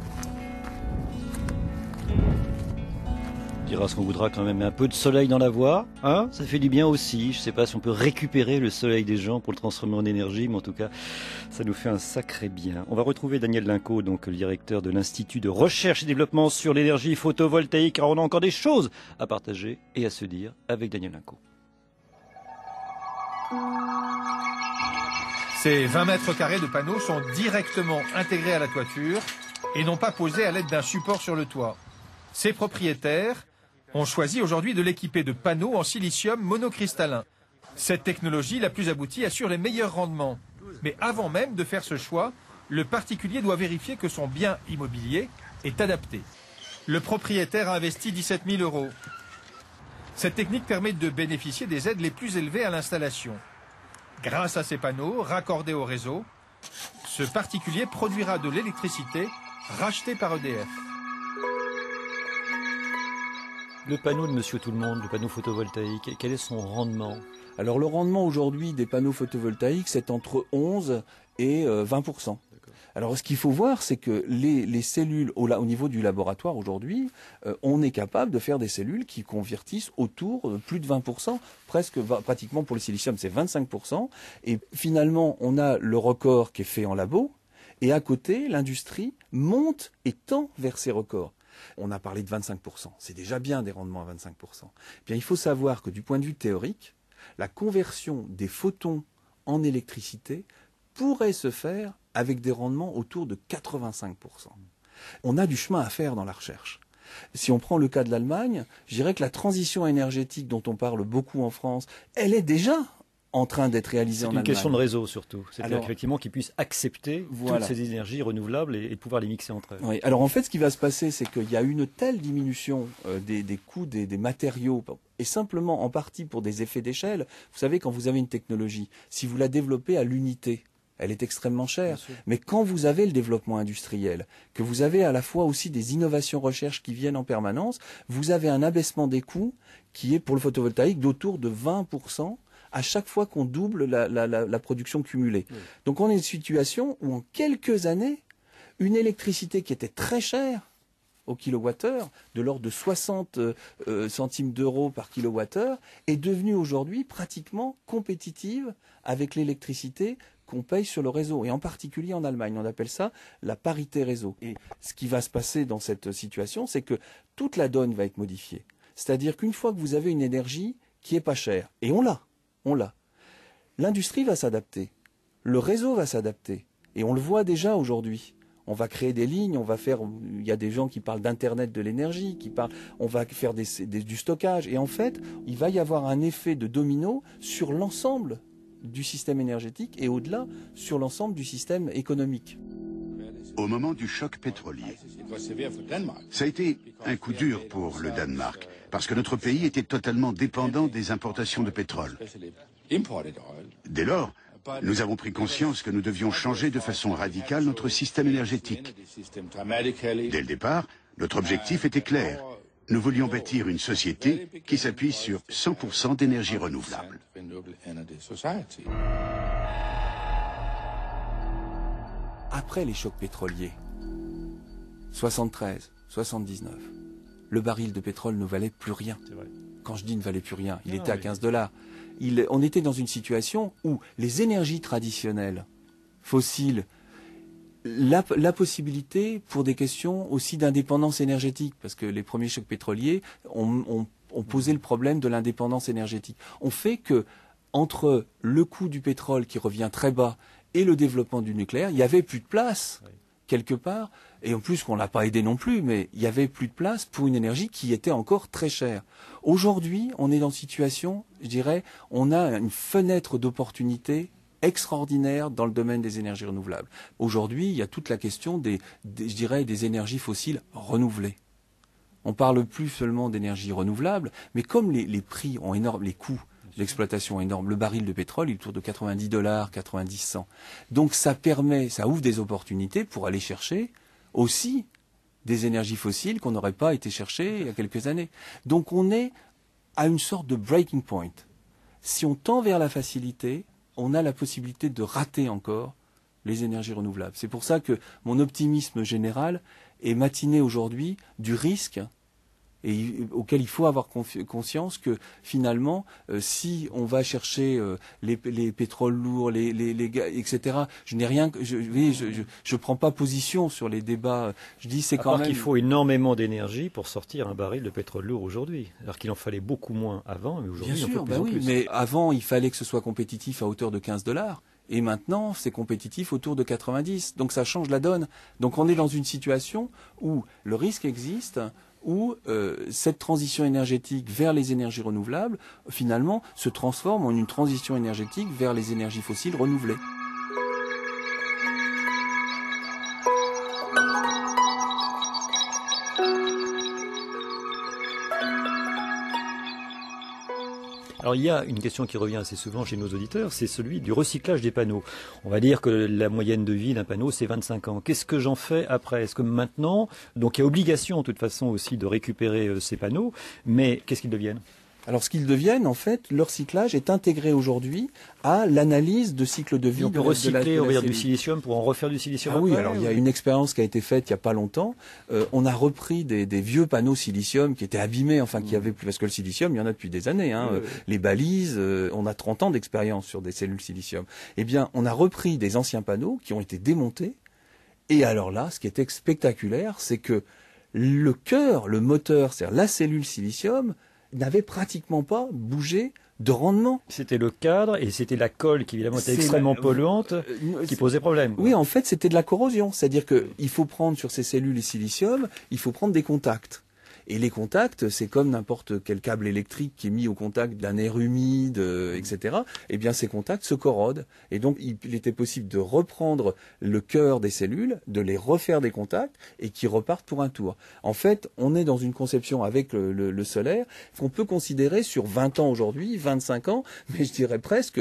On dira ce qu'on voudra quand même, un peu de soleil dans la voie, hein, ça fait du bien aussi. Je ne sais pas si on peut récupérer le soleil des gens pour le transformer en énergie, mais en tout cas, ça nous fait un sacré bien. On va retrouver Daniel Linco, donc le directeur de l'Institut de recherche et développement sur l'énergie photovoltaïque, car on a encore des choses à partager et à se dire avec Daniel Linco. Ces vingt mètres carrés de panneaux sont directement intégrés à la toiture et non pas posés à l'aide d'un support sur le toit. Ces propriétaires ont choisi aujourd'hui de l'équiper de panneaux en silicium monocristallin. Cette technologie, la plus aboutie, assure les meilleurs rendements. Mais avant même de faire ce choix, le particulier doit vérifier que son bien immobilier est adapté. Le propriétaire a investi dix-sept mille euros. Cette technique permet de bénéficier des aides les plus élevées à l'installation. Grâce à ces panneaux raccordés au réseau, ce particulier produira de l'électricité rachetée par E D F. Le panneau de Monsieur Tout-le-Monde, le panneau photovoltaïque, quel est son rendement ? Alors le rendement aujourd'hui des panneaux photovoltaïques, c'est entre onze et vingt pour cent. Alors ce qu'il faut voir, c'est que les, les cellules au, au niveau du laboratoire aujourd'hui, euh, on est capable de faire des cellules qui convertissent autour de plus de vingt pour cent, presque pratiquement pour le silicium c'est vingt-cinq pour cent. Et finalement, on a le record qui est fait en labo, et à côté, l'industrie monte et tend vers ces records. On a parlé de vingt-cinq pour cent, c'est déjà bien des rendements à vingt-cinq pour cent. Bien, il faut savoir que du point de vue théorique, la conversion des photons en électricité pourrait se faire avec des rendements autour de quatre-vingt-cinq pour cent. On a du chemin à faire dans la recherche. Si on prend le cas de l'Allemagne, je dirais que la transition énergétique dont on parle beaucoup en France, elle est déjà en train d'être réalisée en Allemagne. C'est une question de réseau surtout. C'est-à-dire effectivement qu'ils puissent accepter voilà. toutes ces énergies renouvelables et, et pouvoir les mixer entre elles. Oui. Alors en fait, ce qui va se passer, c'est qu'il y a une telle diminution euh, des, des coûts des, des matériaux, et simplement en partie pour des effets d'échelle. Vous savez, quand vous avez une technologie, si vous la développez à l'unité, elle est extrêmement chère. Mais quand vous avez le développement industriel, que vous avez à la fois aussi des innovations recherche qui viennent en permanence, vous avez un abaissement des coûts qui est pour le photovoltaïque d'autour de vingt pour cent à chaque fois qu'on double la, la, la, la production cumulée. Oui. Donc on est dans une situation où en quelques années, une électricité qui était très chère au kilowattheure, de l'ordre de soixante euh, centimes d'euros par kilowattheure, est devenue aujourd'hui pratiquement compétitive avec l'électricité qu'on paye sur le réseau, et en particulier en Allemagne. On appelle ça la parité réseau. Et ce qui va se passer dans cette situation, c'est que toute la donne va être modifiée. C'est-à-dire qu'une fois que vous avez une énergie qui est pas chère, et on l'a, on l'a, l'industrie va s'adapter, le réseau va s'adapter, et on le voit déjà aujourd'hui. On va créer des lignes, on va faire. Il y a des gens qui parlent d'internet de l'énergie, qui parlent. On va faire des, des, du stockage, et en fait, il va y avoir un effet de domino sur l'ensemble du système énergétique et au-delà sur l'ensemble du système économique. Au moment du choc pétrolier, ça a été un coup dur pour le Danemark, parce que notre pays était totalement dépendant des importations de pétrole. Dès lors, nous avons pris conscience que nous devions changer de façon radicale notre système énergétique. Dès le départ, notre objectif était clair. Nous voulions bâtir une société qui s'appuie sur cent pour cent d'énergie renouvelable. Après les chocs pétroliers, soixante-treize, soixante-dix-neuf, le baril de pétrole ne valait plus rien. Quand je dis ne valait plus rien, il non, était à quinze dollars. Il, on était dans une situation où les énergies traditionnelles, fossiles, la, la possibilité pour des questions aussi d'indépendance énergétique, parce que les premiers chocs pétroliers ont, ont, ont posé le problème de l'indépendance énergétique. On fait que entre le coût du pétrole qui revient très bas et le développement du nucléaire, il n'y avait plus de place oui. quelque part, et en plus qu'on ne l'a pas aidé non plus, mais il n'y avait plus de place pour une énergie qui était encore très chère. Aujourd'hui, on est dans une situation, je dirais, on a une fenêtre d'opportunité extraordinaire dans le domaine des énergies renouvelables. Aujourd'hui, il y a toute la question des, des je dirais, des énergies fossiles renouvelées. On ne parle plus seulement d'énergie renouvelable, mais comme les, les prix ont énorme, les coûts l'exploitation est énorme. Le baril de pétrole, il est autour de quatre-vingt-dix dollars, quatre-vingt-dix, cent. Donc ça permet, ça ouvre des opportunités pour aller chercher aussi des énergies fossiles qu'on n'aurait pas été chercher il y a quelques années. Donc on est à une sorte de breaking point. Si on tend vers la facilité, on a la possibilité de rater encore les énergies renouvelables. C'est pour ça que mon optimisme général est matiné aujourd'hui du risque et auquel il faut avoir conscience que finalement, euh, si on va chercher euh, les, les pétroles lourds, les, les, les gaz, et cetera, je n'ai rien, je, je, je, je prends pas position sur les débats. Je dis c'est à quand part même qu'il faut énormément d'énergie pour sortir un baril de pétrole lourd aujourd'hui. Alors qu'il en fallait beaucoup moins avant, mais aujourd'hui il en faut de plus bah en oui, plus. Mais avant, il fallait que ce soit compétitif à hauteur de quinze dollars. Et maintenant, c'est compétitif autour de quatre-vingt-dix. Donc ça change la donne. Donc on est dans une situation où le risque existe, où euh, cette transition énergétique vers les énergies renouvelables, finalement, se transforme en une transition énergétique vers les énergies fossiles renouvelées. Alors il y a une question qui revient assez souvent chez nos auditeurs, c'est celui du recyclage des panneaux. On va dire que la moyenne de vie d'un panneau, c'est vingt-cinq ans. Qu'est-ce que j'en fais après? Est-ce que maintenant, donc il y a obligation de toute façon aussi de récupérer euh, ces panneaux, mais qu'est-ce qu'ils deviennent? Alors ce qu'ils deviennent, en fait, leur recyclage est intégré aujourd'hui à l'analyse de cycle de vie. Et on de peut la, recycler, de la, de la on va dire, cellule. du silicium pour en refaire du silicium Ah après, oui, alors il y a ou... une expérience qui a été faite il n'y a pas longtemps. Euh, on a repris des, des vieux panneaux silicium qui étaient abîmés, enfin qui avaient plus, parce que le silicium, il y en a depuis des années. Hein, oui, euh, oui. Les balises, euh, on a trente ans d'expérience sur des cellules silicium. Eh bien, on a repris des anciens panneaux qui ont été démontés. Et alors là, ce qui était spectaculaire, c'est que le cœur, le moteur, c'est-à-dire la cellule silicium, n'avait pratiquement pas bougé de rendement. C'était le cadre et c'était la colle qui évidemment était C'est extrêmement la... polluante euh, qui posait problème. Oui, en fait, c'était de la corrosion. C'est-à-dire qu'il faut prendre sur ces cellules et silicium, il faut prendre des contacts. Et les contacts, c'est comme n'importe quel câble électrique qui est mis au contact d'un air humide, euh, et cetera. Eh bien, ces contacts se corrodent. Et donc, il, il était possible de reprendre le cœur des cellules, de les refaire des contacts et qui repartent pour un tour. En fait, on est dans une conception avec le, le, le solaire qu'on peut considérer sur vingt ans aujourd'hui, vingt-cinq ans, mais je dirais presque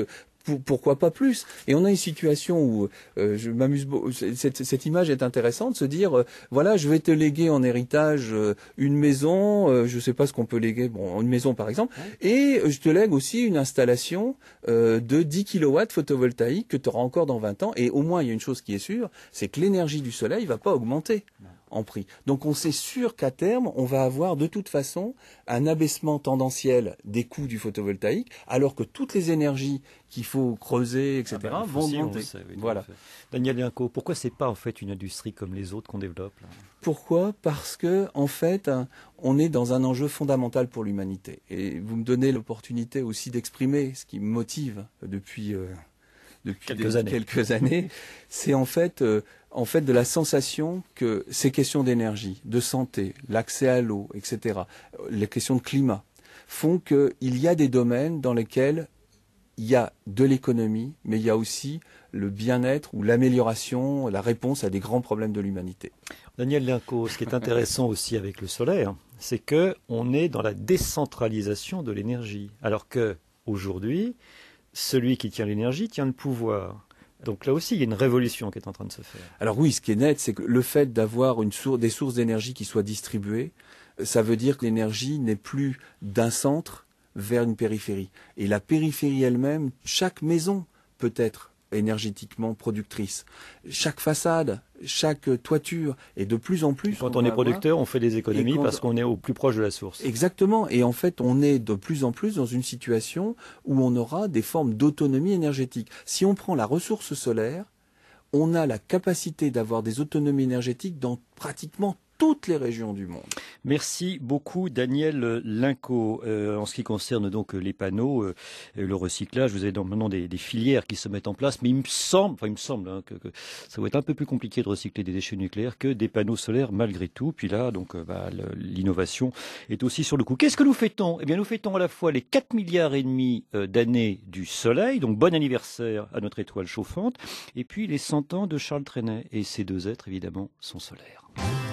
pour, pourquoi pas plus? Et on a une situation où euh, je m'amuse beaucoup. Cette, cette image est intéressante, se dire euh, voilà, je vais te léguer en héritage euh, une maison, euh, je sais pas ce qu'on peut léguer, bon, une maison par exemple, ouais. Et je te lègue aussi une installation euh, de dix kilowatts photovoltaïque que tu auras encore dans vingt ans. Et au moins, il y a une chose qui est sûre, c'est que l'énergie du soleil va pas augmenter. Ouais. En prix. Donc on sait sûr qu'à terme, on va avoir de toute façon un abaissement tendanciel des coûts du photovoltaïque, alors que toutes les énergies qu'il faut creuser, et cetera, ah ben, vont augmenter. Sait, oui, voilà. Daniel Linco, pourquoi c'est pas en fait une industrie comme les autres qu'on développe là? Pourquoi? Parce que en fait, on est dans un enjeu fondamental pour l'humanité. Et vous me donnez l'opportunité aussi d'exprimer ce qui me motive depuis euh, depuis quelques des, années. Quelques années, c'est en fait euh, en fait de la sensation que ces questions d'énergie, de santé, l'accès à l'eau, et cetera, les questions de climat, font qu'il y a des domaines dans lesquels il y a de l'économie, mais il y a aussi le bien-être ou l'amélioration, la réponse à des grands problèmes de l'humanité. Daniel Linco, ce qui est intéressant aussi avec le solaire, c'est que on est dans la décentralisation de l'énergie, alors que aujourd'hui, celui qui tient l'énergie tient le pouvoir. Donc là aussi, il y a une révolution qui est en train de se faire. Alors oui, ce qui est net, c'est que le fait d'avoir une source, des sources d'énergie qui soient distribuées, ça veut dire que l'énergie n'est plus d'un centre vers une périphérie. Et la périphérie elle-même, chaque maison peut être énergétiquement productrice. Chaque façade, chaque toiture, et de plus en plus... Quand on, on est producteur, on fait des économies quand... parce qu'on est au plus proche de la source. Exactement. Et en fait, on est de plus en plus dans une situation où on aura des formes d'autonomie énergétique. Si on prend la ressource solaire, on a la capacité d'avoir des autonomies énergétiques dans pratiquement toutes les régions du monde. Merci beaucoup Daniel Linco. Euh, en ce qui concerne donc les panneaux, euh, le recyclage, vous avez donc maintenant des, des filières qui se mettent en place, mais il me semble, enfin il me semble hein, que, que ça va être un peu plus compliqué de recycler des déchets nucléaires que des panneaux solaires malgré tout. Puis là, donc euh, bah, l'innovation est aussi sur le coup. Qu'est-ce que nous fêtons? Eh bien, nous fêtons à la fois les quatre milliards et demi euh, d'années du Soleil, donc bon anniversaire à notre étoile chauffante, et puis les cent ans de Charles Trenet. Et ces deux êtres, évidemment, sont solaires.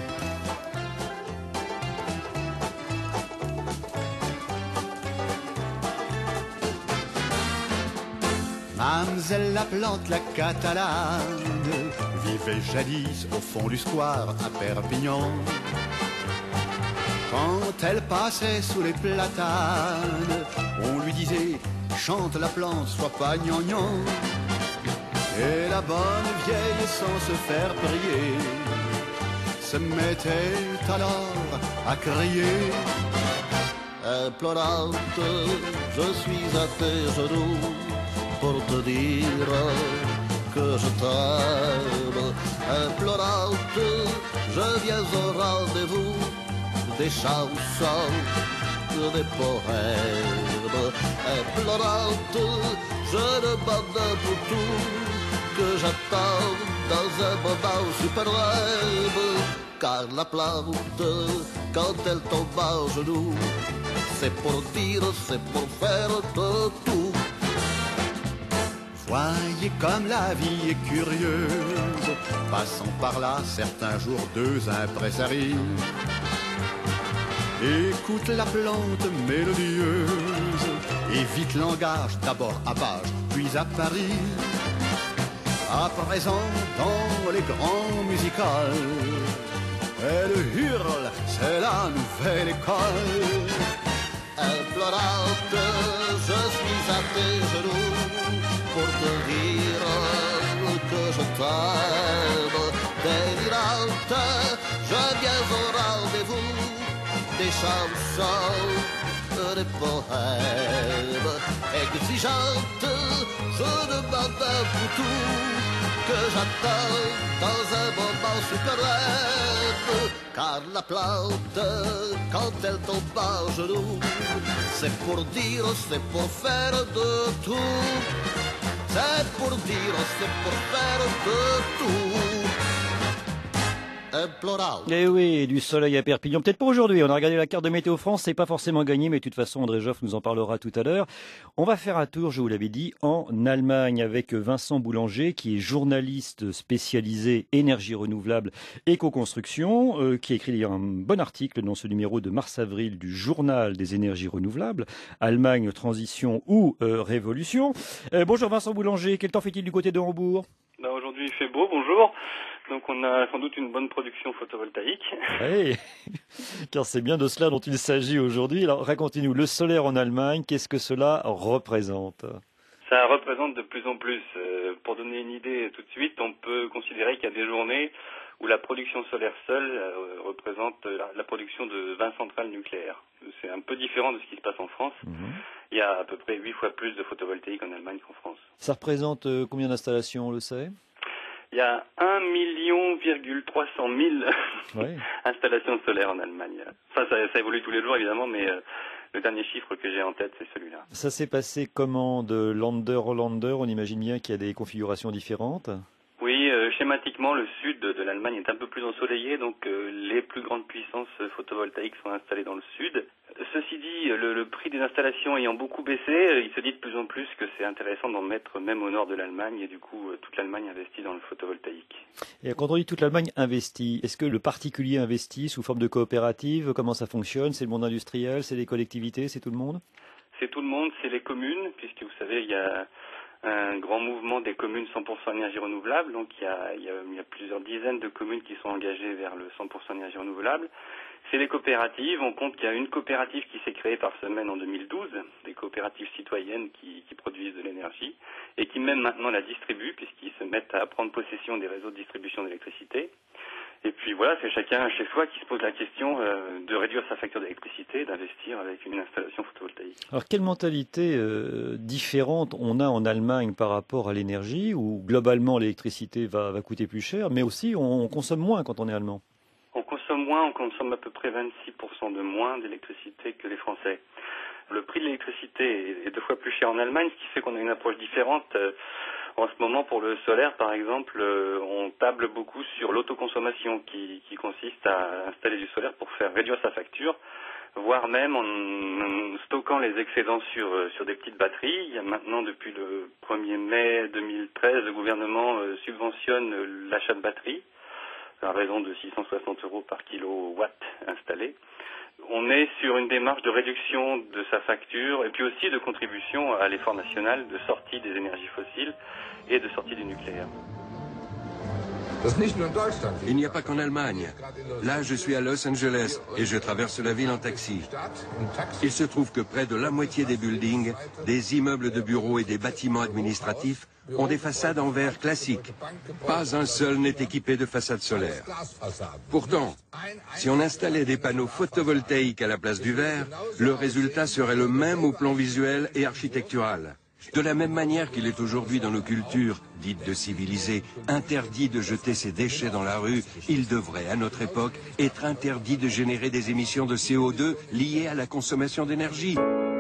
Mamselle la plante, la catalane, vivait jadis au fond du square à Perpignan. Quand elle passait sous les platanes, on lui disait « Chante la plante, sois pas gnangnan ». Et la bonne vieille, sans se faire prier, se mettait alors à crier « Implorante, je suis à tes genoux pour te dire que je t'aime. Implorante, je viens au rendez-vous des chansons, des poèmes. Implorante, je demande pour tout que j'attends dans un moment suprême. Car la plante, quand elle tombe à genoux, c'est pour dire, c'est pour faire de tout. Voyez comme la vie est curieuse, passant par là certains jours deux impresaries. Écoute la plante mélodieuse et vite l'engage d'abord à Page, puis à Paris. À présent dans les grands musicals, elle hurle, c'est la nouvelle école. Implorante, je suis à tes genoux pour te dire que je t'aime. Délirante, je viens au rendez-vous des chansons, des poèmes. Exigeante, je demande pour tout que j'attends dans un moment suprême. Car la plante, quand elle tombe à genoux, c'est pour dire, c'est pour faire de tout. C'est pour dire, c'est pour faire de tout. Eh oui, du soleil à Perpignan. Peut-être pas aujourd'hui. On a regardé la carte de Météo France, c'est pas forcément gagné, mais de toute façon, André Joffre nous en parlera tout à l'heure. On va faire un tour, je vous l'avais dit, en Allemagne avec Vincent Boulanger, qui est journaliste spécialisé énergie renouvelable, éco-construction, euh, qui a écrit un bon article dans ce numéro de mars-avril du Journal des énergies renouvelables, Allemagne, transition ou euh, révolution. Euh, bonjour Vincent Boulanger, quel temps fait-il du côté de Hambourg? Ben aujourd'hui il fait beau, bonjour. Donc on a sans doute une bonne production photovoltaïque. Oui, car c'est bien de cela dont il s'agit aujourd'hui. Alors racontez-nous, le solaire en Allemagne, qu'est-ce que cela représente? Ça représente de plus en plus. Euh, pour donner une idée tout de suite, on peut considérer qu'il y a des journées où la production solaire seule euh, représente la, la production de vingt centrales nucléaires. C'est un peu différent de ce qui se passe en France. Mmh. Il y a à peu près huit fois plus de photovoltaïque en Allemagne qu'en France. Ça représente euh, combien d'installations, on le sait? Il y a un million trois cent mille ouais. installations solaires en Allemagne. Enfin, ça, ça évolue tous les jours évidemment, mais euh, le dernier chiffre que j'ai en tête, c'est celui-là. Ça s'est passé comment de lander au lander? On imagine bien qu'il y a des configurations différentes. Oui, euh, schématiquement, le sud de l'Allemagne est un peu plus ensoleillé, donc euh, les plus grandes puissances photovoltaïques sont installées dans le sud. Ceci dit, le, le prix des installations ayant beaucoup baissé, il se dit de plus en plus que c'est intéressant d'en mettre même au nord de l'Allemagne, et du coup, toute l'Allemagne investit dans le photovoltaïque. Et quand on dit toute l'Allemagne investit, est-ce que le particulier investit sous forme de coopérative? Comment ça fonctionne? C'est le monde industriel, c'est les collectivités, c'est tout le monde? C'est tout le monde, c'est les communes, puisque vous savez, il y a un grand mouvement des communes cent pour cent énergie renouvelable, donc il y, a, il, y a, il y a plusieurs dizaines de communes qui sont engagées vers le cent pour cent énergie renouvelable. C'est les coopératives, on compte qu'il y a une coopérative qui s'est créée par semaine en deux mille douze, des coopératives citoyennes qui, qui produisent de l'énergie et qui même maintenant la distribuent puisqu'ils se mettent à prendre possession des réseaux de distribution d'électricité. Et puis voilà, c'est chacun chez soi qui se pose la question euh, de réduire sa facture d'électricité, d'investir avec une installation photovoltaïque. Alors quelle mentalité euh, différente on a en Allemagne par rapport à l'énergie, où globalement l'électricité va, va coûter plus cher, mais aussi on, on consomme moins quand on est allemand? On consomme moins, on consomme à peu près vingt-six pour cent de moins d'électricité que les Français. Le prix de l'électricité est deux fois plus cher en Allemagne, ce qui fait qu'on a une approche différente. En ce moment, pour le solaire, par exemple, on table beaucoup sur l'autoconsommation qui, qui consiste à installer du solaire pour faire réduire sa facture, voire même en stockant les excédents sur, sur des petites batteries. Il y a maintenant, depuis le premier mai deux mille treize, le gouvernement subventionne l'achat de batteries à raison de six cent soixante euros par kilowatt installé. On est sur une démarche de réduction de sa facture et puis aussi de contribution à l'effort national de sortie des énergies fossiles et de sortie du nucléaire. Il n'y a pas qu'en Allemagne. Là, je suis à Los Angeles et je traverse la ville en taxi. Il se trouve que près de la moitié des buildings, des immeubles de bureaux et des bâtiments administratifs ont des façades en verre classiques. Pas un seul n'est équipé de façade solaire. Pourtant, si on installait des panneaux photovoltaïques à la place du verre, le résultat serait le même au plan visuel et architectural. De la même manière qu'il est aujourd'hui dans nos cultures, dites de civilisées, interdit de jeter ses déchets dans la rue, il devrait, à notre époque, être interdit de générer des émissions de C O deux liées à la consommation d'énergie.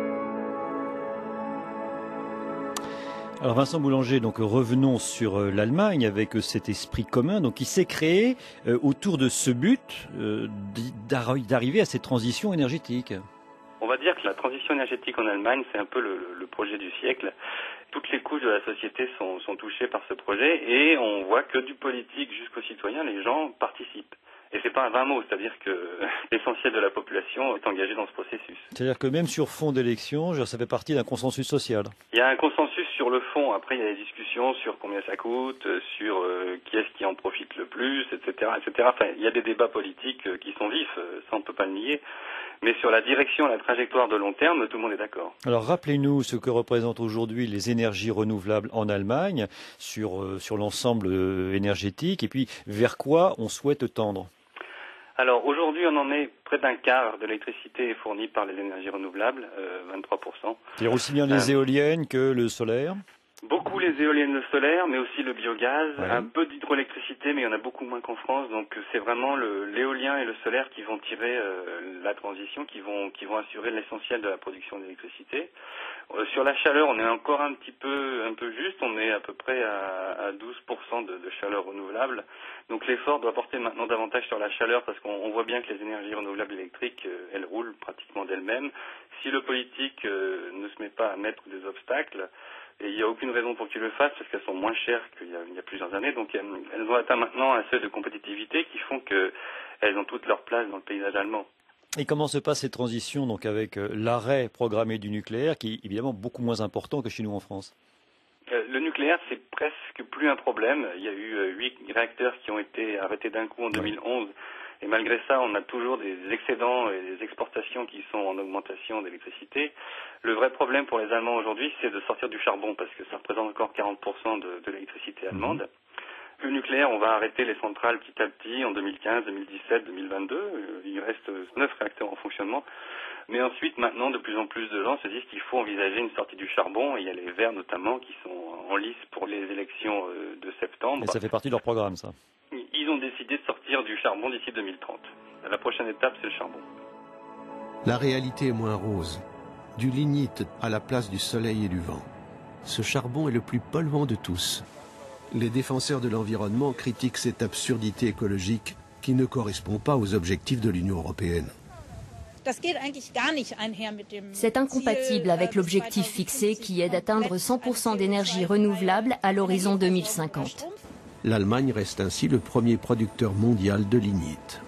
Alors Vincent Boulanger, donc revenons sur euh, l'Allemagne avec euh, cet esprit commun, donc qui s'est créé euh, autour de ce but euh, d'arriver à cette transition énergétique. On va dire que la transition énergétique en Allemagne, c'est un peu le, le projet du siècle. Toutes les couches de la société sont, sont touchées par ce projet et on voit que du politique jusqu'aux citoyens, les gens participent. Et c'est pas un vain mot, c'est-à-dire que l'essentiel de la population est engagé dans ce processus. C'est-à-dire que même sur fond d'élection, ça fait partie d'un consensus social. Il y a un consensus sur le fond. Après, il y a des discussions sur combien ça coûte, sur euh, qui est-ce qui en profite le plus, et cetera, et cetera. Enfin, il y a des débats politiques euh, qui sont vifs, euh, ça on peut pas le nier. Mais sur la direction, la trajectoire de long terme, tout le monde est d'accord. Alors rappelez-nous ce que représentent aujourd'hui les énergies renouvelables en Allemagne sur, euh, sur l'ensemble euh, énergétique et puis vers quoi on souhaite tendre. Alors aujourd'hui, on en est près d'un quart de l'électricité est fournie par les énergies renouvelables, euh, vingt-trois pour cent. C'est-à-dire aussi bien les euh, éoliennes que le solaire? Beaucoup les éoliennes, le solaire, mais aussi le biogaz, ouais. un peu d'hydroélectricité, mais il y en a beaucoup moins qu'en France. Donc c'est vraiment le, l'éolien et le solaire qui vont tirer euh, la transition, qui vont qui vont assurer l'essentiel de la production d'électricité. Euh, sur la chaleur, on est encore un petit peu un peu juste, on est à peu près à, à douze pour cent de, de chaleur renouvelable. Donc l'effort doit porter maintenant davantage sur la chaleur parce qu'on on voit bien que les énergies renouvelables électriques, euh, elles roulent pratiquement d'elles-mêmes. Si le politique euh, ne se met pas à mettre des obstacles, et il n'y a aucune raison pour qu'ils le fassent parce qu'elles sont moins chères qu'il y a, il y a plusieurs années. Donc elles, elles ont atteint maintenant un seuil de compétitivité qui font qu'elles ont toute leur place dans le paysage allemand. Et comment se passe cette transition donc avec euh, l'arrêt programmé du nucléaire qui est évidemment beaucoup moins important que chez nous en France? euh, Le nucléaire, c'est presque plus un problème. Il y a eu euh, huit réacteurs qui ont été arrêtés d'un coup en deux mille onze. Et malgré ça, on a toujours des excédents et des exportations qui sont en augmentation d'électricité. Le vrai problème pour les Allemands aujourd'hui, c'est de sortir du charbon, parce que ça représente encore quarante pour cent de, de l'électricité allemande. Mmh. Le nucléaire, on va arrêter les centrales petit à petit en deux mille quinze, deux mille dix-sept, deux mille vingt-deux. Il reste neuf réacteurs en fonctionnement. Mais ensuite, maintenant, de plus en plus de gens se disent qu'il faut envisager une sortie du charbon. Et il y a les Verts notamment qui sont en lice pour les élections de septembre. Et ça fait partie de leur programme, ça. Ils ont décidé de sortir du charbon d'ici deux mille trente. La prochaine étape, c'est le charbon. La réalité est moins rose. Du lignite à la place du soleil et du vent. Ce charbon est le plus polluant de tous. Les défenseurs de l'environnement critiquent cette absurdité écologique qui ne correspond pas aux objectifs de l'Union européenne. C'est incompatible avec l'objectif fixé qui est d'atteindre cent pour cent d'énergie renouvelable à l'horizon deux mille cinquante. L'Allemagne reste ainsi le premier producteur mondial de lignite.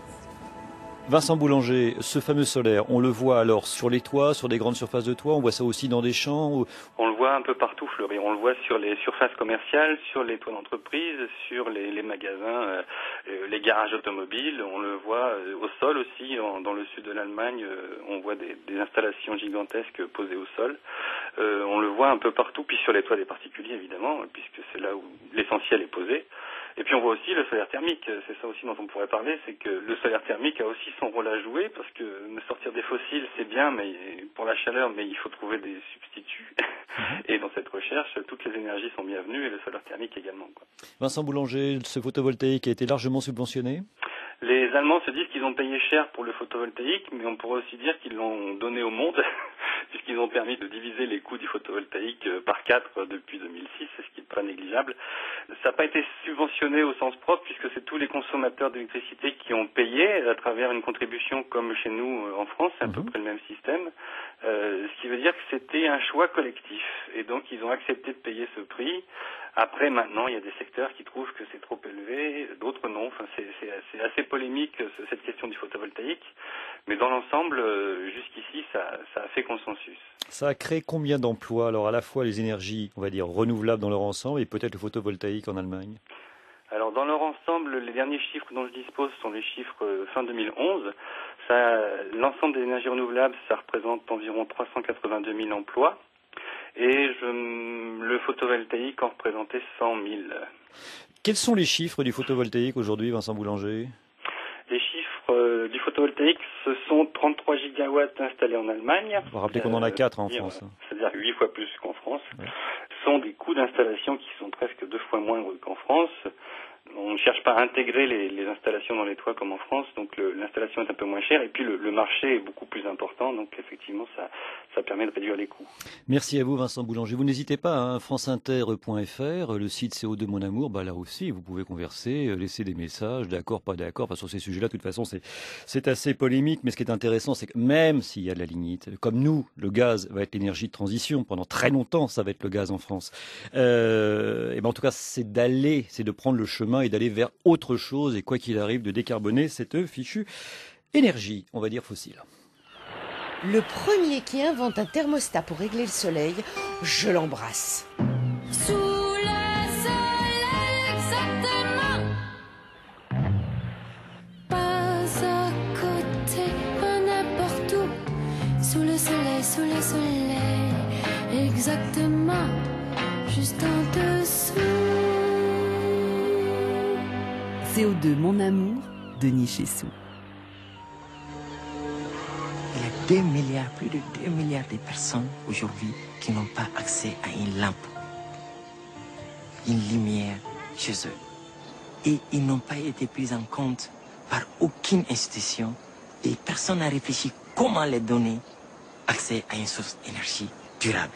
Vincent Boulanger, ce fameux solaire, on le voit alors sur les toits, sur des grandes surfaces de toits, on voit ça aussi dans des champs ou... On le voit un peu partout, Fleury. On le voit sur les surfaces commerciales, sur les toits d'entreprise, sur les, les magasins, euh, les garages automobiles. On le voit euh, au sol aussi. En, dans le sud de l'Allemagne, euh, on voit des, des installations gigantesques posées au sol. Euh, on le voit un peu partout, puis sur les toits des particuliers évidemment, puisque c'est là où l'essentiel est posé. Et puis on voit aussi le solaire thermique, c'est ça aussi dont on pourrait parler, c'est que le solaire thermique a aussi son rôle à jouer, parce que me sortir des fossiles c'est bien mais pour la chaleur, mais il faut trouver des substituts. Et dans cette recherche, toutes les énergies sont bienvenues et le solaire thermique également, quoi. Vincent Boulanger, ce photovoltaïque a été largement subventionné ? Les Allemands se disent qu'ils ont payé cher pour le photovoltaïque, mais on pourrait aussi dire qu'ils l'ont donné au monde, puisqu'ils ont permis de diviser les coûts du photovoltaïque par quatre depuis deux mille six, c'est ce qui est pas négligeable. Ça n'a pas été subventionné au sens propre, puisque c'est tous les consommateurs d'électricité qui ont payé à travers une contribution comme chez nous en France, c'est à peu près le même système. Euh, ce qui veut dire que c'était un choix collectif, et donc ils ont accepté de payer ce prix. Après, maintenant, il y a des secteurs qui trouvent que c'est trop élevé, d'autres non. Enfin, c'est, c'est, c'est assez polémique, cette question du photovoltaïque. Mais dans l'ensemble, jusqu'ici, ça, ça a fait consensus. Ça a créé combien d'emplois? Alors, à la fois les énergies, on va dire, renouvelables dans leur ensemble et peut-être le photovoltaïque en Allemagne? Alors, dans leur ensemble, les derniers chiffres dont je dispose sont les chiffres fin deux mille onze. Ça, l'ensemble des énergies renouvelables, ça représente environ trois cent quatre-vingt-deux mille emplois. Et je, le photovoltaïque en représentait cent mille. Quels sont les chiffres du photovoltaïque aujourd'hui, Vincent Boulanger? Les chiffres euh, du photovoltaïque, ce sont trente-trois gigawatts installés en Allemagne. On va rappeler qu'on en a quatre en France. C'est-à-dire huit fois plus qu'en France. Ouais. Ce sont des coûts d'installation qui sont presque deux fois moindres qu'en France. On ne cherche pas à intégrer les, les installations dans les toits comme en France, donc le, l'installation est un peu moins chère et puis le, le marché est beaucoup plus important, donc effectivement ça, ça permet de réduire les coûts. Merci à vous Vincent Boulanger. Vous n'hésitez pas, hein, franceinter point f r, le site C O deux Mon Amour, bah là aussi vous pouvez converser, laisser des messages, d'accord, pas d'accord, enfin, sur ces sujets-là de toute façon c'est, c'est assez polémique, mais ce qui est intéressant c'est que même s'il y a de la lignite, comme nous, le gaz va être l'énergie de transition, pendant très longtemps ça va être le gaz en France, euh, et ben en tout cas c'est d'aller, c'est de prendre le chemin et d'aller vers autre chose et quoi qu'il arrive de décarboner cette fichue énergie, on va dire fossile. Le premier qui invente un thermostat pour régler le soleil, je l'embrasse. Sous le soleil, exactement. Pas à côté, pas n'importe où. Sous le soleil, sous le soleil, exactement. Juste en dessous. C O deux Mon Amour, Denis Chessou. Il y a deux milliards, plus de deux milliards de personnes aujourd'hui qui n'ont pas accès à une lampe. une lumière chez eux. Et ils n'ont pas été pris en compte par aucune institution et personne n'a réfléchi comment les donner accès à une source d'énergie durable.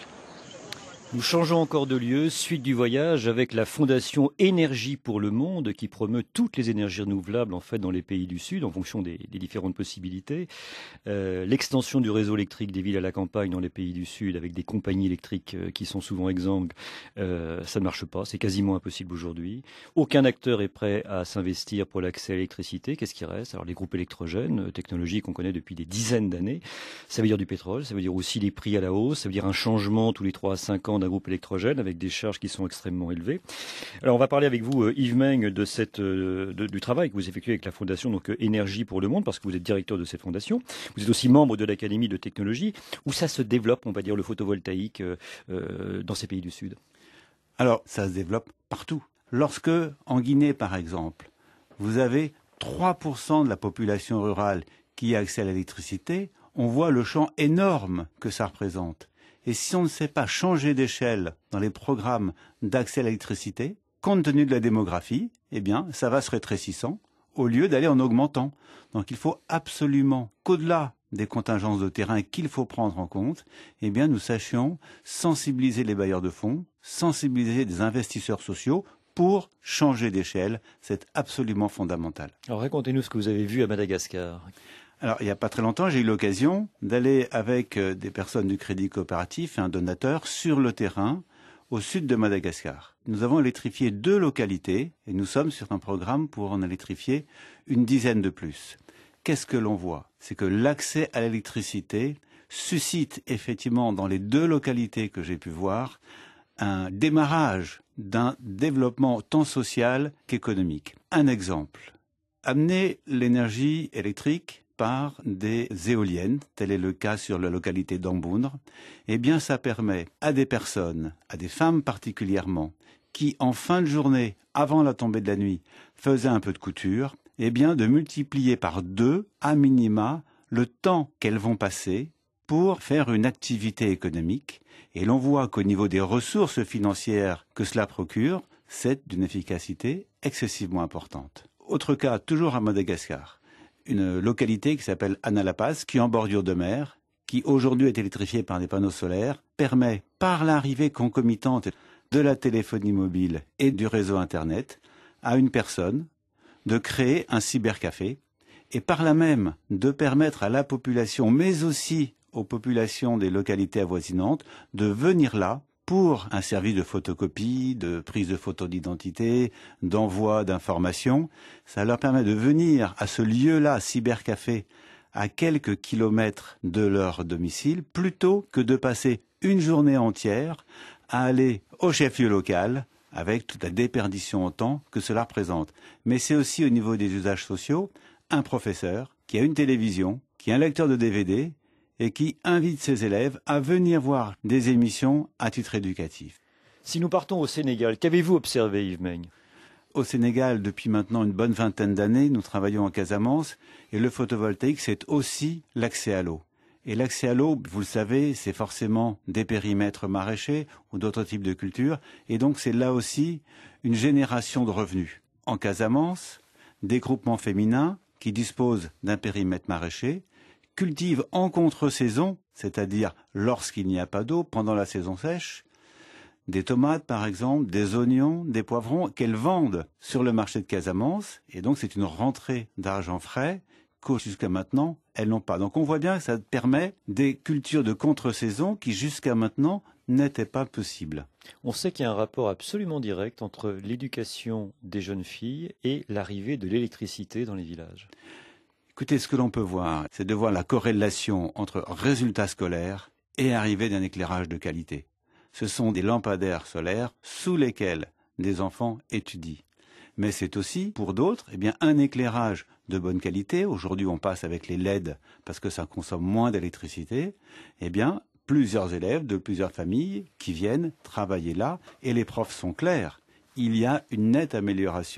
Nous changeons encore de lieu, suite du voyage avec la Fondation Énergie pour le Monde qui promeut toutes les énergies renouvelables en fait dans les pays du Sud en fonction des, des différentes possibilités. Euh, l'extension du réseau électrique des villes à la campagne dans les pays du Sud avec des compagnies électriques euh, qui sont souvent exsangues, euh, ça ne marche pas, c'est quasiment impossible aujourd'hui. Aucun acteur est prêt à s'investir pour l'accès à l'électricité. Qu'est-ce qui reste? Alors les groupes électrogènes, technologie qu'on connaît depuis des dizaines d'années, ça veut dire du pétrole, ça veut dire aussi les prix à la hausse, ça veut dire un changement tous les trois à cinq ans d'un groupe électrogène avec des charges qui sont extrêmement élevées. Alors on va parler avec vous, Yves Meigne, de cette, de, du travail que vous effectuez avec la Fondation donc, Énergie pour le Monde, parce que vous êtes directeur de cette fondation. Vous êtes aussi membre de l'Académie de technologie, où ça se développe, on va dire, le photovoltaïque euh, dans ces pays du Sud. Alors, ça se développe partout. Lorsque, en Guinée par exemple, vous avez trois pour cent de la population rurale qui a accès à l'électricité, on voit le champ énorme que ça représente. Et si on ne sait pas changer d'échelle dans les programmes d'accès à l'électricité, compte tenu de la démographie, eh bien, ça va se rétrécissant au lieu d'aller en augmentant. Donc il faut absolument qu'au-delà des contingences de terrain qu'il faut prendre en compte, eh bien, nous sachions sensibiliser les bailleurs de fonds, sensibiliser des investisseurs sociaux pour changer d'échelle. C'est absolument fondamental. Alors racontez-nous ce que vous avez vu à Madagascar. Alors, il n'y a pas très longtemps, j'ai eu l'occasion d'aller avec des personnes du Crédit Coopératif et un donateur sur le terrain au sud de Madagascar. Nous avons électrifié deux localités et nous sommes sur un programme pour en électrifier une dizaine de plus. Qu'est-ce que l'on voit? C'est que l'accès à l'électricité suscite effectivement dans les deux localités que j'ai pu voir un démarrage d'un développement tant social qu'économique. Un exemple. Amener l'énergie électrique par des éoliennes, tel est le cas sur la localité d'Amboundre, eh bien ça permet à des personnes, à des femmes particulièrement, qui en fin de journée, avant la tombée de la nuit, faisaient un peu de couture, eh bien de multiplier par deux, à minima, le temps qu'elles vont passer pour faire une activité économique. Et l'on voit qu'au niveau des ressources financières que cela procure, c'est d'une efficacité excessivement importante. Autre cas, toujours à Madagascar. Une localité qui s'appelle Analapaz, qui est en bordure de mer, qui aujourd'hui est électrifiée par des panneaux solaires, permet, par l'arrivée concomitante de la téléphonie mobile et du réseau Internet, à une personne de créer un cybercafé et par là même de permettre à la population, mais aussi aux populations des localités avoisinantes, de venir là pour un service de photocopie, de prise de photos d'identité, d'envoi d'informations. Ça leur permet de venir à ce lieu-là, cybercafé, à quelques kilomètres de leur domicile, plutôt que de passer une journée entière à aller au chef-lieu local, avec toute la déperdition en temps que cela représente. Mais c'est aussi au niveau des usages sociaux, un professeur qui a une télévision, qui a un lecteur de D V D, et qui invite ses élèves à venir voir des émissions à titre éducatif. Si nous partons au Sénégal, qu'avez-vous observé, Yves Meigne? Au Sénégal, depuis maintenant une bonne vingtaine d'années, nous travaillons en Casamance, et le photovoltaïque, c'est aussi l'accès à l'eau. Et l'accès à l'eau, vous le savez, c'est forcément des périmètres maraîchers ou d'autres types de cultures, et donc c'est là aussi une génération de revenus. En Casamance, des groupements féminins qui disposent d'un périmètre maraîcher, cultivent en contre-saison, c'est-à-dire lorsqu'il n'y a pas d'eau, pendant la saison sèche, des tomates par exemple, des oignons, des poivrons qu'elles vendent sur le marché de Casamance, et donc c'est une rentrée d'argent frais que jusqu'à maintenant elles n'ont pas. Donc on voit bien que ça permet des cultures de contre-saison qui jusqu'à maintenant n'étaient pas possibles. On sait qu'il y a un rapport absolument direct entre l'éducation des jeunes filles et l'arrivée de l'électricité dans les villages. Écoutez, ce que l'on peut voir, c'est de voir la corrélation entre résultats scolaires et arrivée d'un éclairage de qualité. Ce sont des lampadaires solaires sous lesquels des enfants étudient. Mais c'est aussi, pour d'autres, eh bien, un éclairage de bonne qualité. Aujourd'hui, on passe avec les L E D parce que ça consomme moins d'électricité. Eh bien, plusieurs élèves de plusieurs familles qui viennent travailler là et les profs sont clairs. Il y a une nette amélioration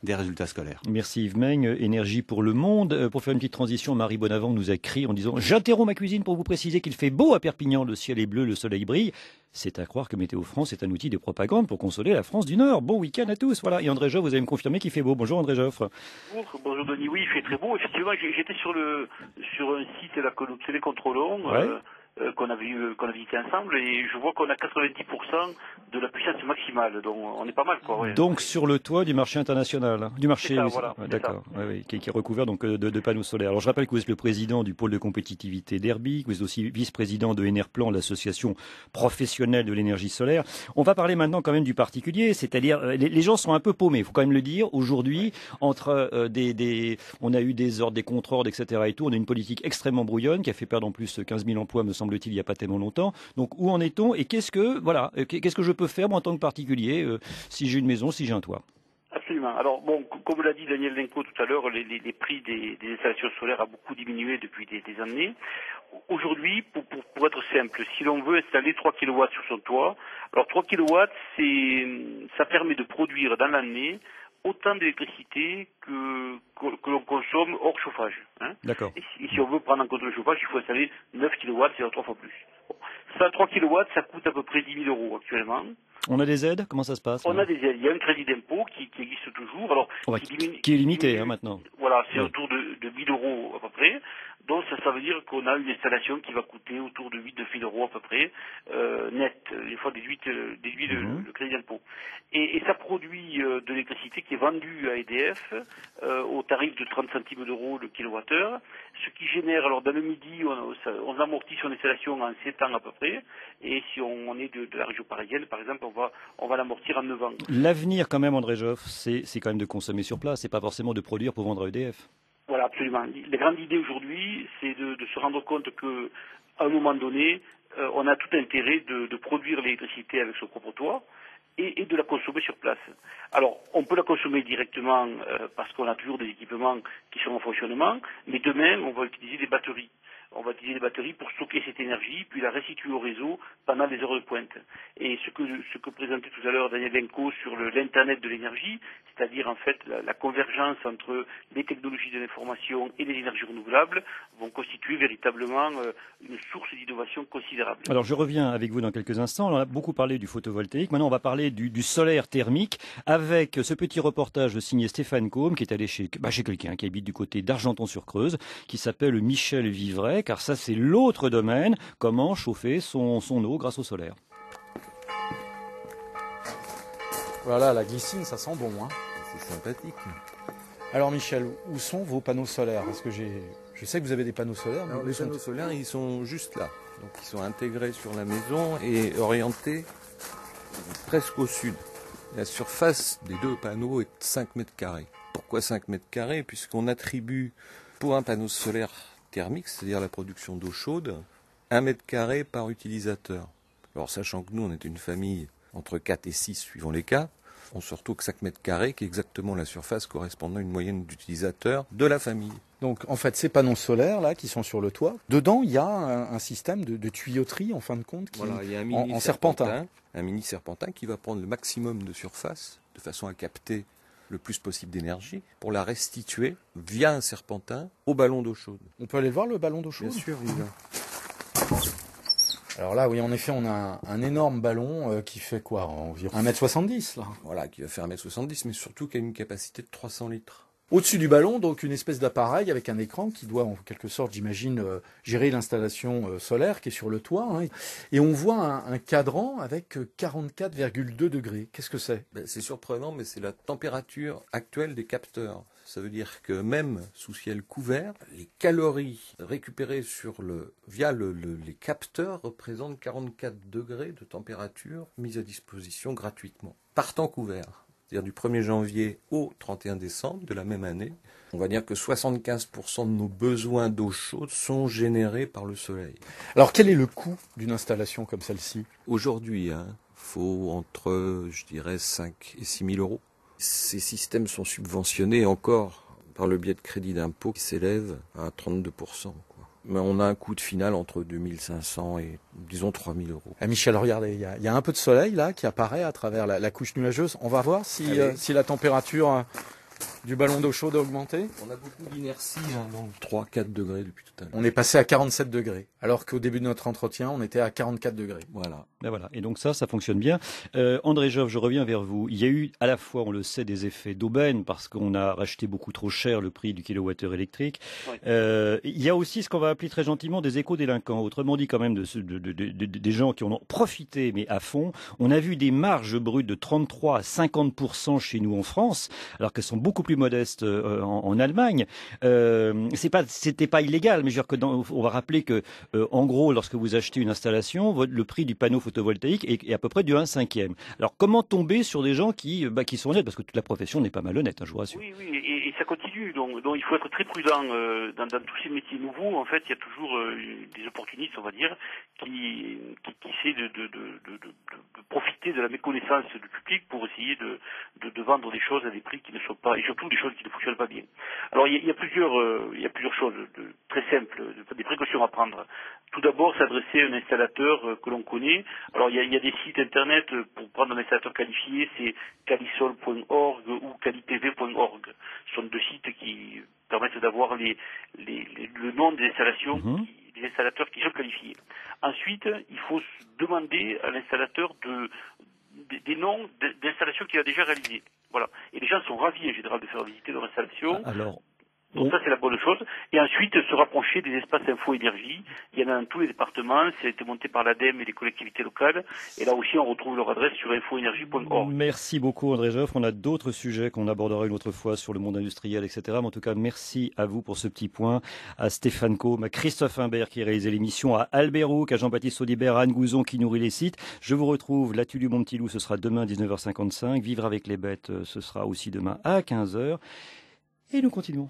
des résultats scolaires. Merci Yves Meigne, Énergie pour le monde. Pour faire une petite transition, Marie Bonavent nous a écrit en disant « J'interromps ma cuisine pour vous préciser qu'il fait beau à Perpignan, le ciel est bleu, le soleil brille. C'est à croire que Météo France est un outil de propagande pour consoler la France du Nord. Bon week-end à tous. » Voilà. Et André Joffre, vous allez me confirmer qu'il fait beau. Bonjour André Joffre. Bonjour, bonjour Denis. Oui, il fait très beau. Effectivement, j'étais sur le sur un site là que nous télécontrôlons. Ouais. Euh, Euh, qu'on a vu euh, qu'on a visité ensemble et je vois qu'on a quatre-vingt-dix pour cent de la puissance maximale, donc on est pas mal quoi. Ouais. Donc sur le toit du marché international, du marché, ça, oui, voilà, ouais, d'accord, ouais, ouais, qui, qui est recouvert donc de, de panneaux solaires. Alors je rappelle que vous êtes le président du pôle de compétitivité d'Herby, que vous êtes aussi vice-président de Enerplan, l'association professionnelle de l'énergie solaire. On va parler maintenant quand même du particulier, c'est-à-dire euh, les, les gens sont un peu paumés, il faut quand même le dire. Aujourd'hui, entre euh, des, des, on a eu des ordres, des contre-ordres, et cetera et tout, on a une politique extrêmement brouillonne qui a fait perdre en plus quinze mille emplois, me semble-t-il, il n'y a pas tellement longtemps. Donc où en est-on et qu'est-ce que voilà, qu'est-ce que je peux faire moi en tant que particulier euh, si j'ai une maison, si j'ai un toit? Absolument. Alors bon, comme l'a dit Daniel Lenko tout à l'heure, les, les, les prix des, des installations solaires a beaucoup diminué depuis des, des années. Aujourd'hui, pour, pour, pour être simple, si l'on veut installer trois kilowatts sur son toit, alors trois kilowatts, c'est, ça permet de produire dans l'année autant d'électricité que, que, que l'on consomme hors chauffage. Hein. D'accord. Et si, et si on veut prendre en compte le chauffage, il faut installer neuf kilowatts, c'est-à-dire trois fois plus. Bon. Ça, trois kilowatts, ça coûte à peu près dix mille euros actuellement. On a des aides? Comment ça se passe? On a des aides. Il y a un crédit d'impôt qui, qui existe toujours. Alors, ouais, qui, diminue, qui est limité diminue, hein, maintenant. Voilà, c'est ouais. autour de, de mille euros à peu près. Donc ça, ça veut dire qu'on a une installation qui va coûter autour de huit mille euros à peu près, euh, net, une fois déduit, euh, déduit le, mmh. le crédit d'impôt. Et, et ça produit euh, de l'électricité qui est vendue à E D F euh, au tarif de trente centimes d'euros le kilowattheure, ce qui génère, alors dans le midi, on, ça, on amortit son installation en sept ans à peu près, et si on, on est de, de la région parisienne, par exemple, on va, on va l'amortir en neuf ans. L'avenir quand même, André Joffre, c'est, c'est quand même de consommer sur place, c'est pas forcément de produire pour vendre à E D F. Voilà, absolument. La grande idée aujourd'hui, c'est de, de se rendre compte que, à un moment donné, euh, on a tout intérêt de, de produire l'électricité avec son propre toit et, et de la consommer sur place. Alors, on peut la consommer directement euh, parce qu'on a toujours des équipements qui sont en fonctionnement, mais demain, on va utiliser des batteries. On va utiliser des batteries pour stocker cette énergie, puis la restituer au réseau pendant les heures de pointe. Et ce que, ce que présentait tout à l'heure Daniel Lenko sur le, l'Internet de l'énergie, c'est-à-dire en fait la, la convergence entre les technologies de l'information et les énergies renouvelables, vont constituer véritablement euh, une source d'innovation considérable. Alors je reviens avec vous dans quelques instants. On a beaucoup parlé du photovoltaïque. Maintenant, on va parler du, du solaire thermique avec ce petit reportage signé Stéphane Côme qui est allé chez, bah, chez quelqu'un qui habite du côté d'Argenton-sur-Creuse, qui s'appelle Michel Vivray. Car ça, c'est l'autre domaine, comment chauffer son, son eau grâce au solaire. Voilà, la glycine, ça sent bon. Hein. C'est sympathique. Alors Michel, où sont vos panneaux solaires? Parce que j'ai, je sais que vous avez des panneaux solaires. Mais Alors, les panneaux solaires, ils sont juste là. Donc, ils sont intégrés sur la maison et orientés presque au sud. La surface des deux panneaux est cinq mètres carrés. Pourquoi cinq mètres carrés? Puisqu'on attribue pour un panneau solaire thermique, c'est-à-dire la production d'eau chaude, un mètre carré par utilisateur. Alors, sachant que nous, on est une famille entre quatre et six, suivant les cas, on se retrouve que cinq mètres carrés, qui est exactement la surface correspondant à une moyenne d'utilisateurs de la famille. Donc, en fait, ces panneaux solaires, là, qui sont sur le toit, dedans, il y a un, un système de, de tuyauterie, en fin de compte, qui, voilà, il y a un en, mini en serpentin, serpentin. Un mini serpentin qui va prendre le maximum de surface, de façon à capter le plus possible d'énergie, pour la restituer via un serpentin au ballon d'eau chaude. On peut aller voir le ballon d'eau chaude? Bien sûr, il est là. Alors là, oui, en effet, on a un, un énorme ballon euh, qui fait quoi? Environ un mètre soixante-dix, là. Voilà, qui va faire un mètre soixante-dix, mais surtout qui a une capacité de trois cents litres. Au-dessus du ballon, donc une espèce d'appareil avec un écran qui doit en quelque sorte, j'imagine, euh, gérer l'installation euh, solaire qui est sur le toit. Hein. Et on voit un, un cadran avec quarante-quatre virgule deux degrés. Qu'est-ce que c'est? Ben, c'est surprenant, mais c'est la température actuelle des capteurs. Ça veut dire que même sous ciel couvert, les calories récupérées sur le, via le, le, les capteurs représentent quarante-quatre degrés de température mise à disposition gratuitement, par temps couvert. C'est-à-dire du premier janvier au trente et un décembre de la même année, on va dire que soixante-quinze pour cent de nos besoins d'eau chaude sont générés par le soleil. Alors quel est le coût d'une installation comme celle-ci? Aujourd'hui, il hein, faut entre, je dirais, cinq et six mille euros. Ces systèmes sont subventionnés encore par le biais de crédits d'impôt qui s'élèvent à trente-deux pour cent. Quoi. Mais on a un coût de final entre deux mille cinq cents et, disons, trois mille euros. Ah Michel, regardez, il y, y a un peu de soleil là qui apparaît à travers la, la couche nuageuse. On va voir si, euh, si la température du ballon d'eau chaude a augmenté? On a beaucoup d'inertie, hein, donc trois à quatre degrés depuis tout à l'heure. On est passé à quarante-sept degrés, alors qu'au début de notre entretien, on était à quarante-quatre degrés. Voilà. Ben voilà. Et donc ça, ça fonctionne bien. Euh, André Joffre, je reviens vers vous. Il y a eu à la fois, on le sait, des effets d'aubaine parce qu'on a racheté beaucoup trop cher le prix du kilowattheure électrique. Oui. Euh, il y a aussi ce qu'on va appeler très gentiment des éco-délinquants. Autrement dit, quand même, de, de, de, de, de, des gens qui en ont profité, mais à fond. On a vu des marges brutes de trente-trois à cinquante pour cent chez nous en France, alors qu'elles sont beaucoup plus modestes euh, en, en Allemagne. Euh, c'est pas, c'était pas illégal, mais je veux dire que dans, on va rappeler que, euh, en gros, lorsque vous achetez une installation, votre, le prix du panneau photovoltaïque est, est à peu près du un cinquième. Alors, comment tomber sur des gens qui, bah, qui sont honnêtes, parce que toute la profession n'est pas malhonnête, hein, je vous rassure. Oui, oui, et, et ça continue. Donc, donc, il faut être très prudent euh, dans, dans tous ces métiers nouveaux. En fait, il y a toujours euh, des opportunistes, on va dire, qui, qui, qui essaient de, de, de, de, de, de profiter de la méconnaissance du public pour essayer de, de, de vendre des choses à des prix qui ne sont pas, et surtout des choses qui ne fonctionnent pas bien. Alors, il y a, il y a plusieurs, euh, il y a plusieurs choses de, très simples, de, des précautions à prendre. Tout d'abord, s'adresser à un installateur euh, que l'on connaît. Alors, il y, a, il y a des sites internet pour prendre un installateur qualifié, c'est calisol point org ou calitv point org. Ce sont deux sites qui permettent d'avoir les, les, les, le nom des installations, mmh. qui, des installateurs qui sont qualifiés. Ensuite, il faut demander à l'installateur de, de, des noms d'installations qu'il a déjà réalisées. Voilà. Et les gens sont ravis en général de faire visiter leur installation. Alors... Donc ça, c'est la bonne chose. Et ensuite, se rapprocher des espaces info-énergie. Il y en a dans tous les départements. Ça a été monté par l'ADEME et les collectivités locales. Et là aussi, on retrouve leur adresse sur info énergie point org. Merci beaucoup, André Joffre. On a d'autres sujets qu'on abordera une autre fois sur le monde industriel, et cetera. Mais en tout cas, merci à vous pour ce petit point. À Stéphane Combe, à Christophe Imbert qui réalisait l'émission, à Albert Roux, à Jean-Baptiste Audibert, à Anne Gouzon qui nourrit les sites. Je vous retrouve, l'Atu du Mon Petit Loup, ce sera demain dix-neuf heures cinquante-cinq. Vivre avec les bêtes, ce sera aussi demain à quinze heures. Et nous continuons.